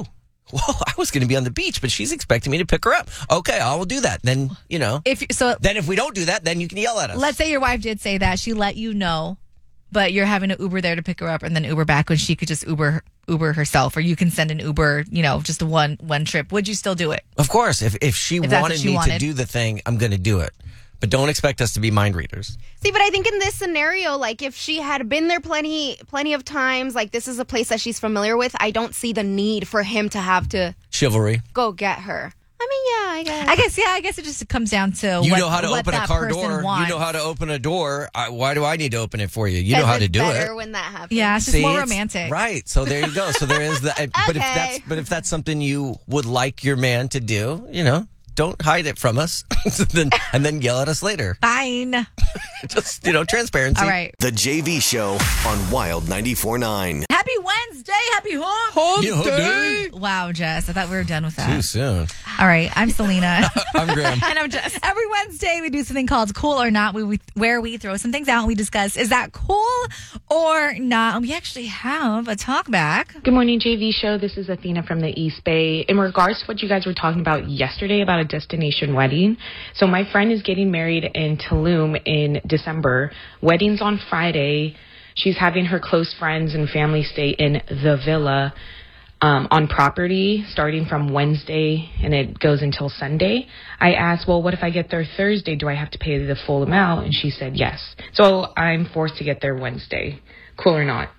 whoa, I was going to be on the beach, but she's expecting me to pick her up. Okay, I will do that. Then, you know, If so, then if we don't do that, then you can yell at us. let's say your wife did say that. She let you know, but you're having to Uber there to pick her up and then Uber back when she could just Uber Uber herself, or you can send an Uber, you know, just a one one trip. Would you still do it? Of course. If, if she If that's what wanted she me wanted. to do the thing, I'm going to do it. But don't expect us to be mind readers. See, but I think in this scenario, like if she had been there plenty, plenty of times, like this is a place that she's familiar with, I don't see the need for him to have to Chivalry. go get her. I mean, yeah, I guess. I guess, yeah, I guess it just comes down to You what, know how to what open a that car person door. wants. You know how to open a door. I, why do I need to open it for you? You know Is how to it do better it. when that happens? Yeah, it's just See, more it's- romantic. Right. So there you go. So there is that. But if Okay. that's but if that's something you would like your man to do, you know, don't hide it from us, then, and then yell at us later. Fine. Just you know, transparency. All right. The J V Show on Wild ninety-four point nine. Happy Wednesday. Happy hump. Hump Yeah, hump day. Wow, Jess. I thought we were done with that. Too soon. All right. I'm Selena. I'm Graham. And I'm Jess. Every Wednesday, we do something called Cool or Not, we, we, where we throw some things out and we discuss, is that cool or not? And we actually have a talk back. Good morning, J V Show. This is Athena from the East Bay. In regards to what you guys were talking about yesterday about a destination wedding, so my friend is getting married in Tulum in December. Wedding's on Friday. She's having her close friends and family stay in the villa um, on property starting from Wednesday, and it goes until Sunday. I asked, well, what if I get there Thursday? Do I have to pay the full amount? And she said yes. So I'm forced to get there Wednesday. Cool or not?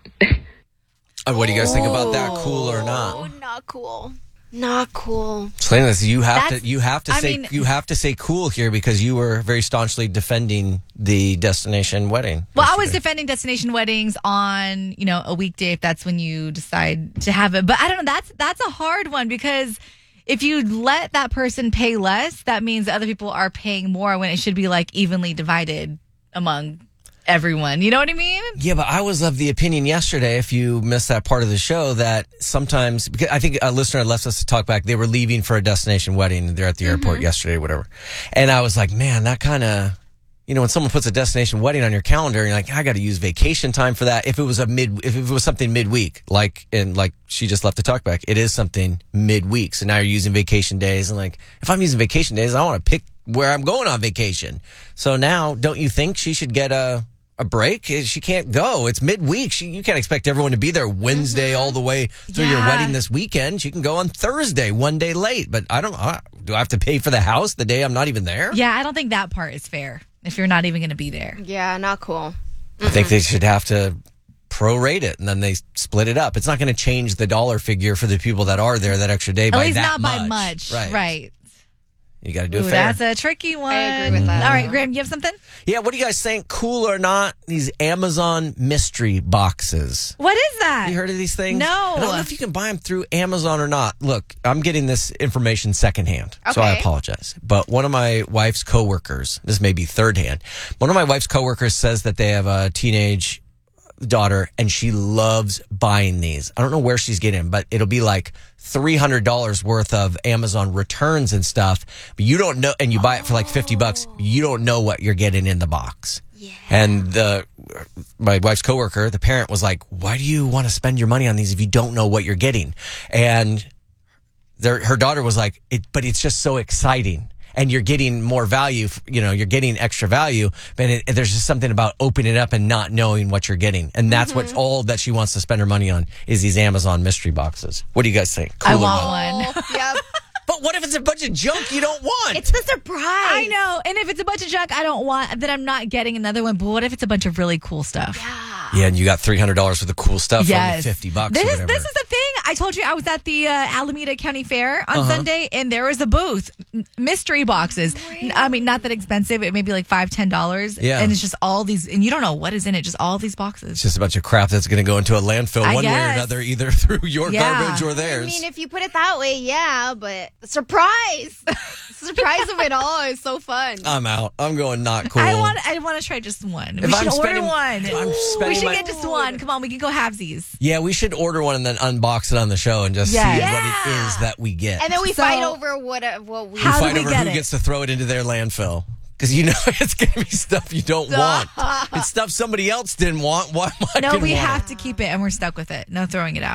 Uh, what do you guys think about that? Cool or not? Oh, not cool. Not cool. Selena, you have That's- to you have to I say mean- you have to say cool here because you were very staunchly defending the destination wedding. Well, I was defending destination weddings on, you know, a weekday if that's when you decide to have it. But I don't know, that's that's a hard one because if you let that person pay less, that means other people are paying more when it should be like evenly divided among everyone. You know what I mean? Yeah, but I was of the opinion yesterday, if you missed that part of the show, that sometimes, because I think a listener had left us to talk back, they were leaving for a destination wedding. They're at the airport Mm-hmm. yesterday, whatever. And I was like, man, that kind of, you know, when someone puts a destination wedding on your calendar, you're like, I got to use vacation time for that. If it was a mid, if it was something midweek, like, and like she just left the talk back, it is something midweek. So now you're using vacation days. And like, if I'm using vacation days, I want to pick where I'm going on vacation. So now, don't you think she should get a, a break? She can't go. It's midweek. She, you can't expect everyone to be there Wednesday all the way through your Yeah. wedding this weekend. She can go on Thursday, one day late. But I don't uh, do I have to pay for the house the day I'm not even there? Yeah, I don't think that part is fair if you're not even going to be there. Yeah, not cool. I think they should have to prorate it and then they split it up. It's not going to change the dollar figure for the people that are there that extra day At by least that not by much. Right. Right. You got to do Ooh, it fair. that's a tricky one. I agree with that. All right, Graham, you have something? Yeah, what do you guys think? Cool or not? These Amazon mystery boxes. What is that? You heard of these things? No. I don't know if you can buy them through Amazon or not. Look, I'm getting this information secondhand, so I Okay. apologize. But one of my wife's coworkers, this may be third hand, one of my wife's coworkers says that they have a teenage daughter and she loves buying these. I don't know where she's getting them, but it'll be like three hundred dollars worth of Amazon returns and stuff. But you don't know, and you buy it for like fifty bucks. You don't know what you're getting in the box. Yeah. And the my wife's coworker, the parent was like, why do you want to spend your money on these if you don't know what you're getting? And their, her daughter was like, it, but it's just so exciting. And you're getting more value, you know, you're getting extra value, but it, there's just something about opening it up and not knowing what you're getting. And that's Mm-hmm. what's all that she wants to spend her money on is these Amazon mystery boxes. What do you guys think? I Cool or want not? one. Yep. But what if it's a bunch of junk you don't want? It's the surprise. I know. And if it's a bunch of junk I don't want, then I'm not getting another one. But what if it's a bunch of really cool stuff? Yeah, and you got three hundred dollars worth of cool stuff for only Yes. fifty bucks This or is, whatever. this is the thing. I told you I was at the uh, Alameda County Fair on Uh-huh. Sunday, and there was a booth, m- mystery boxes. N- I mean, not that expensive. It may be like five, ten dollars. Yeah. And it's just all these, and you don't know what is in it, just all these boxes. It's just a bunch of crap that's going to go into a landfill I one way or guess. another, either through your Yeah. garbage or theirs. I mean, if you put it that way, yeah, but the surprise, the surprise of it all is so fun. I'm out. I'm going not cool. I want I want to try just one. If we I'm should order spending- one. if I'm we spending should my- get just one. Come on, we can go halvesies. Yeah, we should order one and then unbox it on the show and just Yes. see Yeah. what it is that we get. And then we So- fight over what uh, what we. we How do fight we over get who it? gets to throw it into their landfill. Because you know it's going to be stuff you don't want. It's stuff somebody else didn't want. Why am I No, gonna we want have it? to keep it, and we're stuck with it. No throwing it out.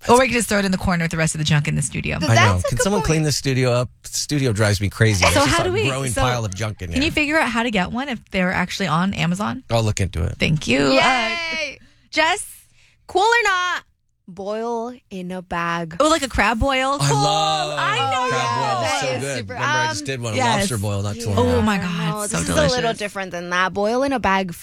Or we can just throw it in the corner with the rest of the junk in the studio. I know. Can someone clean the studio up? The studio drives me crazy. So It's just how a do we? growing so pile of junk in Can here. you figure out how to get one if they're actually on Amazon? I'll look into it. Thank you. Yay! Uh, Jess? Cool or not, boil in a bag. Oh, like a crab boil? I love I know. crab boil. That So is good. super- Remember, I just um, did one, a yes. lobster boil not too long Oh ago. my God, No, so this delicious. is a little different than that. Boil in a bag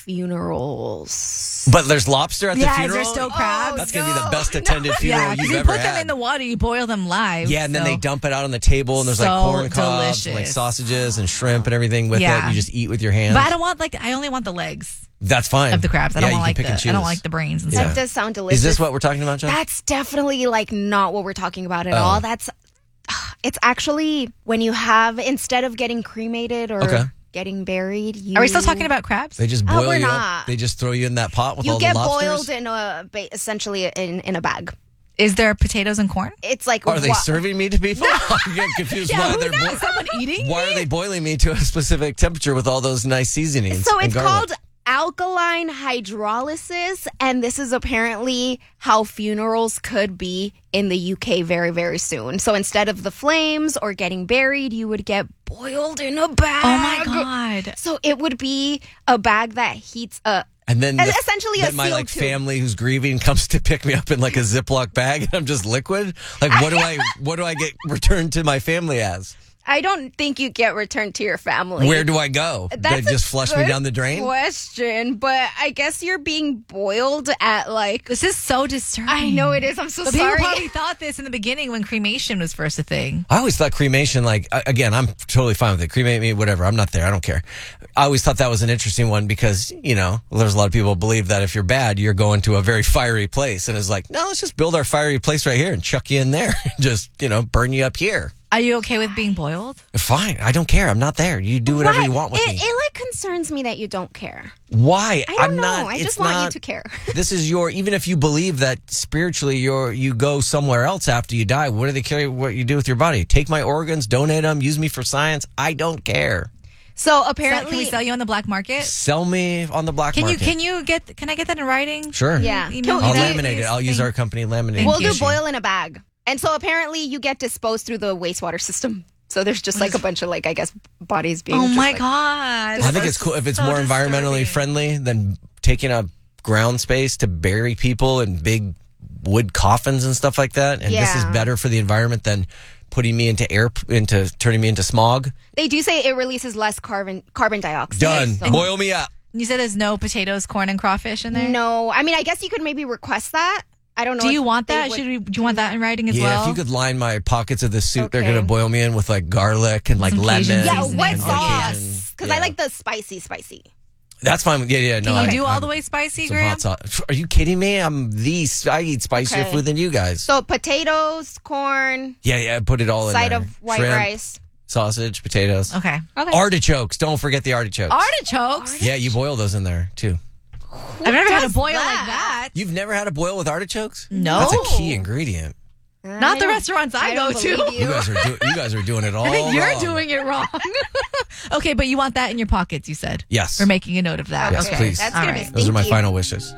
funerals. But there's lobster at the Yeah, is funeral? there still crabs? That's going to be the best attended funeral Yeah, 'cause you've you ever put them had. in the water, you boil them live. Yeah, and then so- they dump it out on the table, and there's like So corn cobs, and like delicious. sausages and shrimp and everything with Yeah. it. You just eat with your hands. But I don't want like I only want the legs That's fine. of the crabs. I Yeah, don't you want can like pick the and I don't choose. like the brains and Yeah. stuff. That does sound delicious. Is this what we're talking about, John? That's definitely like not what we're talking about at Oh. all. That's it's actually when you have instead of getting cremated or Okay. getting buried. You, Are we still talking about crabs? They just Oh, boil we're you not. up. They just throw you in that pot with You all get the lobsters. boiled in a ba- essentially in in a bag. Is there potatoes and corn? It's like Are they wa- serving me to people? I get confused. Yeah, why who they're knows? boi- Someone eating? Why are they boiling me to a specific temperature with all those nice seasonings? So and it's garlic? called alkaline hydrolysis, and this is apparently how funerals could be in the U K very, very soon. So instead of the flames or getting buried, you would get boiled in a bag. Oh my God. So it would be a bag that heats up. And then Es- the- essentially a then my sealed like tube. family who's grieving comes to pick me up in like a Ziploc bag, and I'm just liquid. Like, what do I what do I get returned to my family as? I don't think you get returned to your family. Where do I go? That's they a just flush me good down the drain? Question, but I guess you're being boiled at like. This is so disturbing. I know it is. I'm so But sorry. people probably thought this in the beginning when cremation was first a thing. I always thought cremation, like, uh, again, I'm totally fine with it. Cremate me, whatever. I'm not there. I don't care. I always thought that was an interesting one because, you know, there's a lot of people who believe that if you're bad, you're going to a very fiery place. And it's like, no, let's just build our fiery place right here and chuck you in there. just, you know, burn you up here. Are you okay with being boiled? Fine. I don't care. I'm not there. You do whatever Why? you want with it, me. It like concerns me that you don't care. Why? I don't I'm know. not. I it's just want not, you to care. This is your, even if you believe that spiritually you're, you go somewhere else after you die, what do they care what you do with your body? Take my organs, donate them, use me for science. I don't care. So So apparently, can we sell you on the black market? Sell me on the black Can you market. can you get can I get that in writing? Sure. Yeah. Email Can I'll we- me that, laminate it. please? I'll use Thank- our company laminate. we'll do machine. boil in a bag, and so apparently you get disposed through the wastewater system. So there's just like a bunch of like I guess bodies being. Oh just, my like- God. I think it's cool if it's So more environmentally disturbing. friendly than taking up ground space to bury people in big wood coffins and stuff like that. And this is Yeah. better for the environment than putting me into air, into turning me into smog. They do say it releases less carbon carbon dioxide. Done. so- Boil me up. You said there's no potatoes, corn, and crawfish in there? No, I mean I guess you could maybe request that. I don't know. Do if you want they that? would- Should we, do you want that in writing as Yeah, well? if you could line my pockets of the suit they're Okay. going to boil me in with like garlic and like Some lemon. Cajun Yeah, seasoning. what and sauce? Cajun. Because Yeah. I like the spicy, spicy. That's fine. Yeah, yeah. No, Can you I- do all I'm- the way spicy, some Graham? hot sauce. Are you kidding me? I'm the I eat spicier Okay. food than you guys. So potatoes, corn, yeah, yeah. Put it all in side there. of white Shrimp, rice. sausage, potatoes, Okay. Okay. artichokes. Don't forget the artichokes. Artichokes? Yeah, you boil those in there too. I've never had a does boil that? like that. You've never had a boil with artichokes? No. That's a key ingredient. Not the restaurants I, I go don't to. believe You guys are do- you guys are doing it all. I think you're wrong. doing it wrong. Okay, but you want that in your pockets, you said. Yes. We're making a note of that. Yes, okay. please. That's All gonna right. be Those are my stinky. final wishes.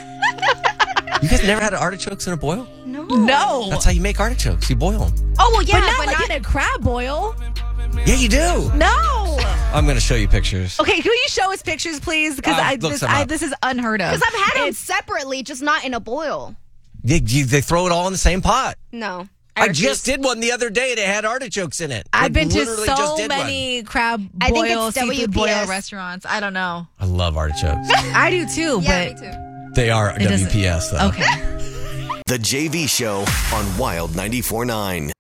You guys never had artichokes in a boil? No. No. That's how you make artichokes. You boil them. Oh well, yeah, but not but like not. in a crab boil. Yeah, you do. No. I'm going to show you pictures. Okay, can you show us pictures, please? Because Uh, I, look this, some I up. this is unheard of. Because I've had them It's- separately, just not in a boil. They, you, they throw it all in the same pot. No. I, refuse. just did one the other day. They had artichokes in it. I've Like, been to literally just so did one. many crab I think boil, it's seafood W P boil S. restaurants. I don't know. I love artichokes. I do too, Yeah, but me too. They are It doesn't- W P S though. okay. The J V Show on Wild ninety-four point nine.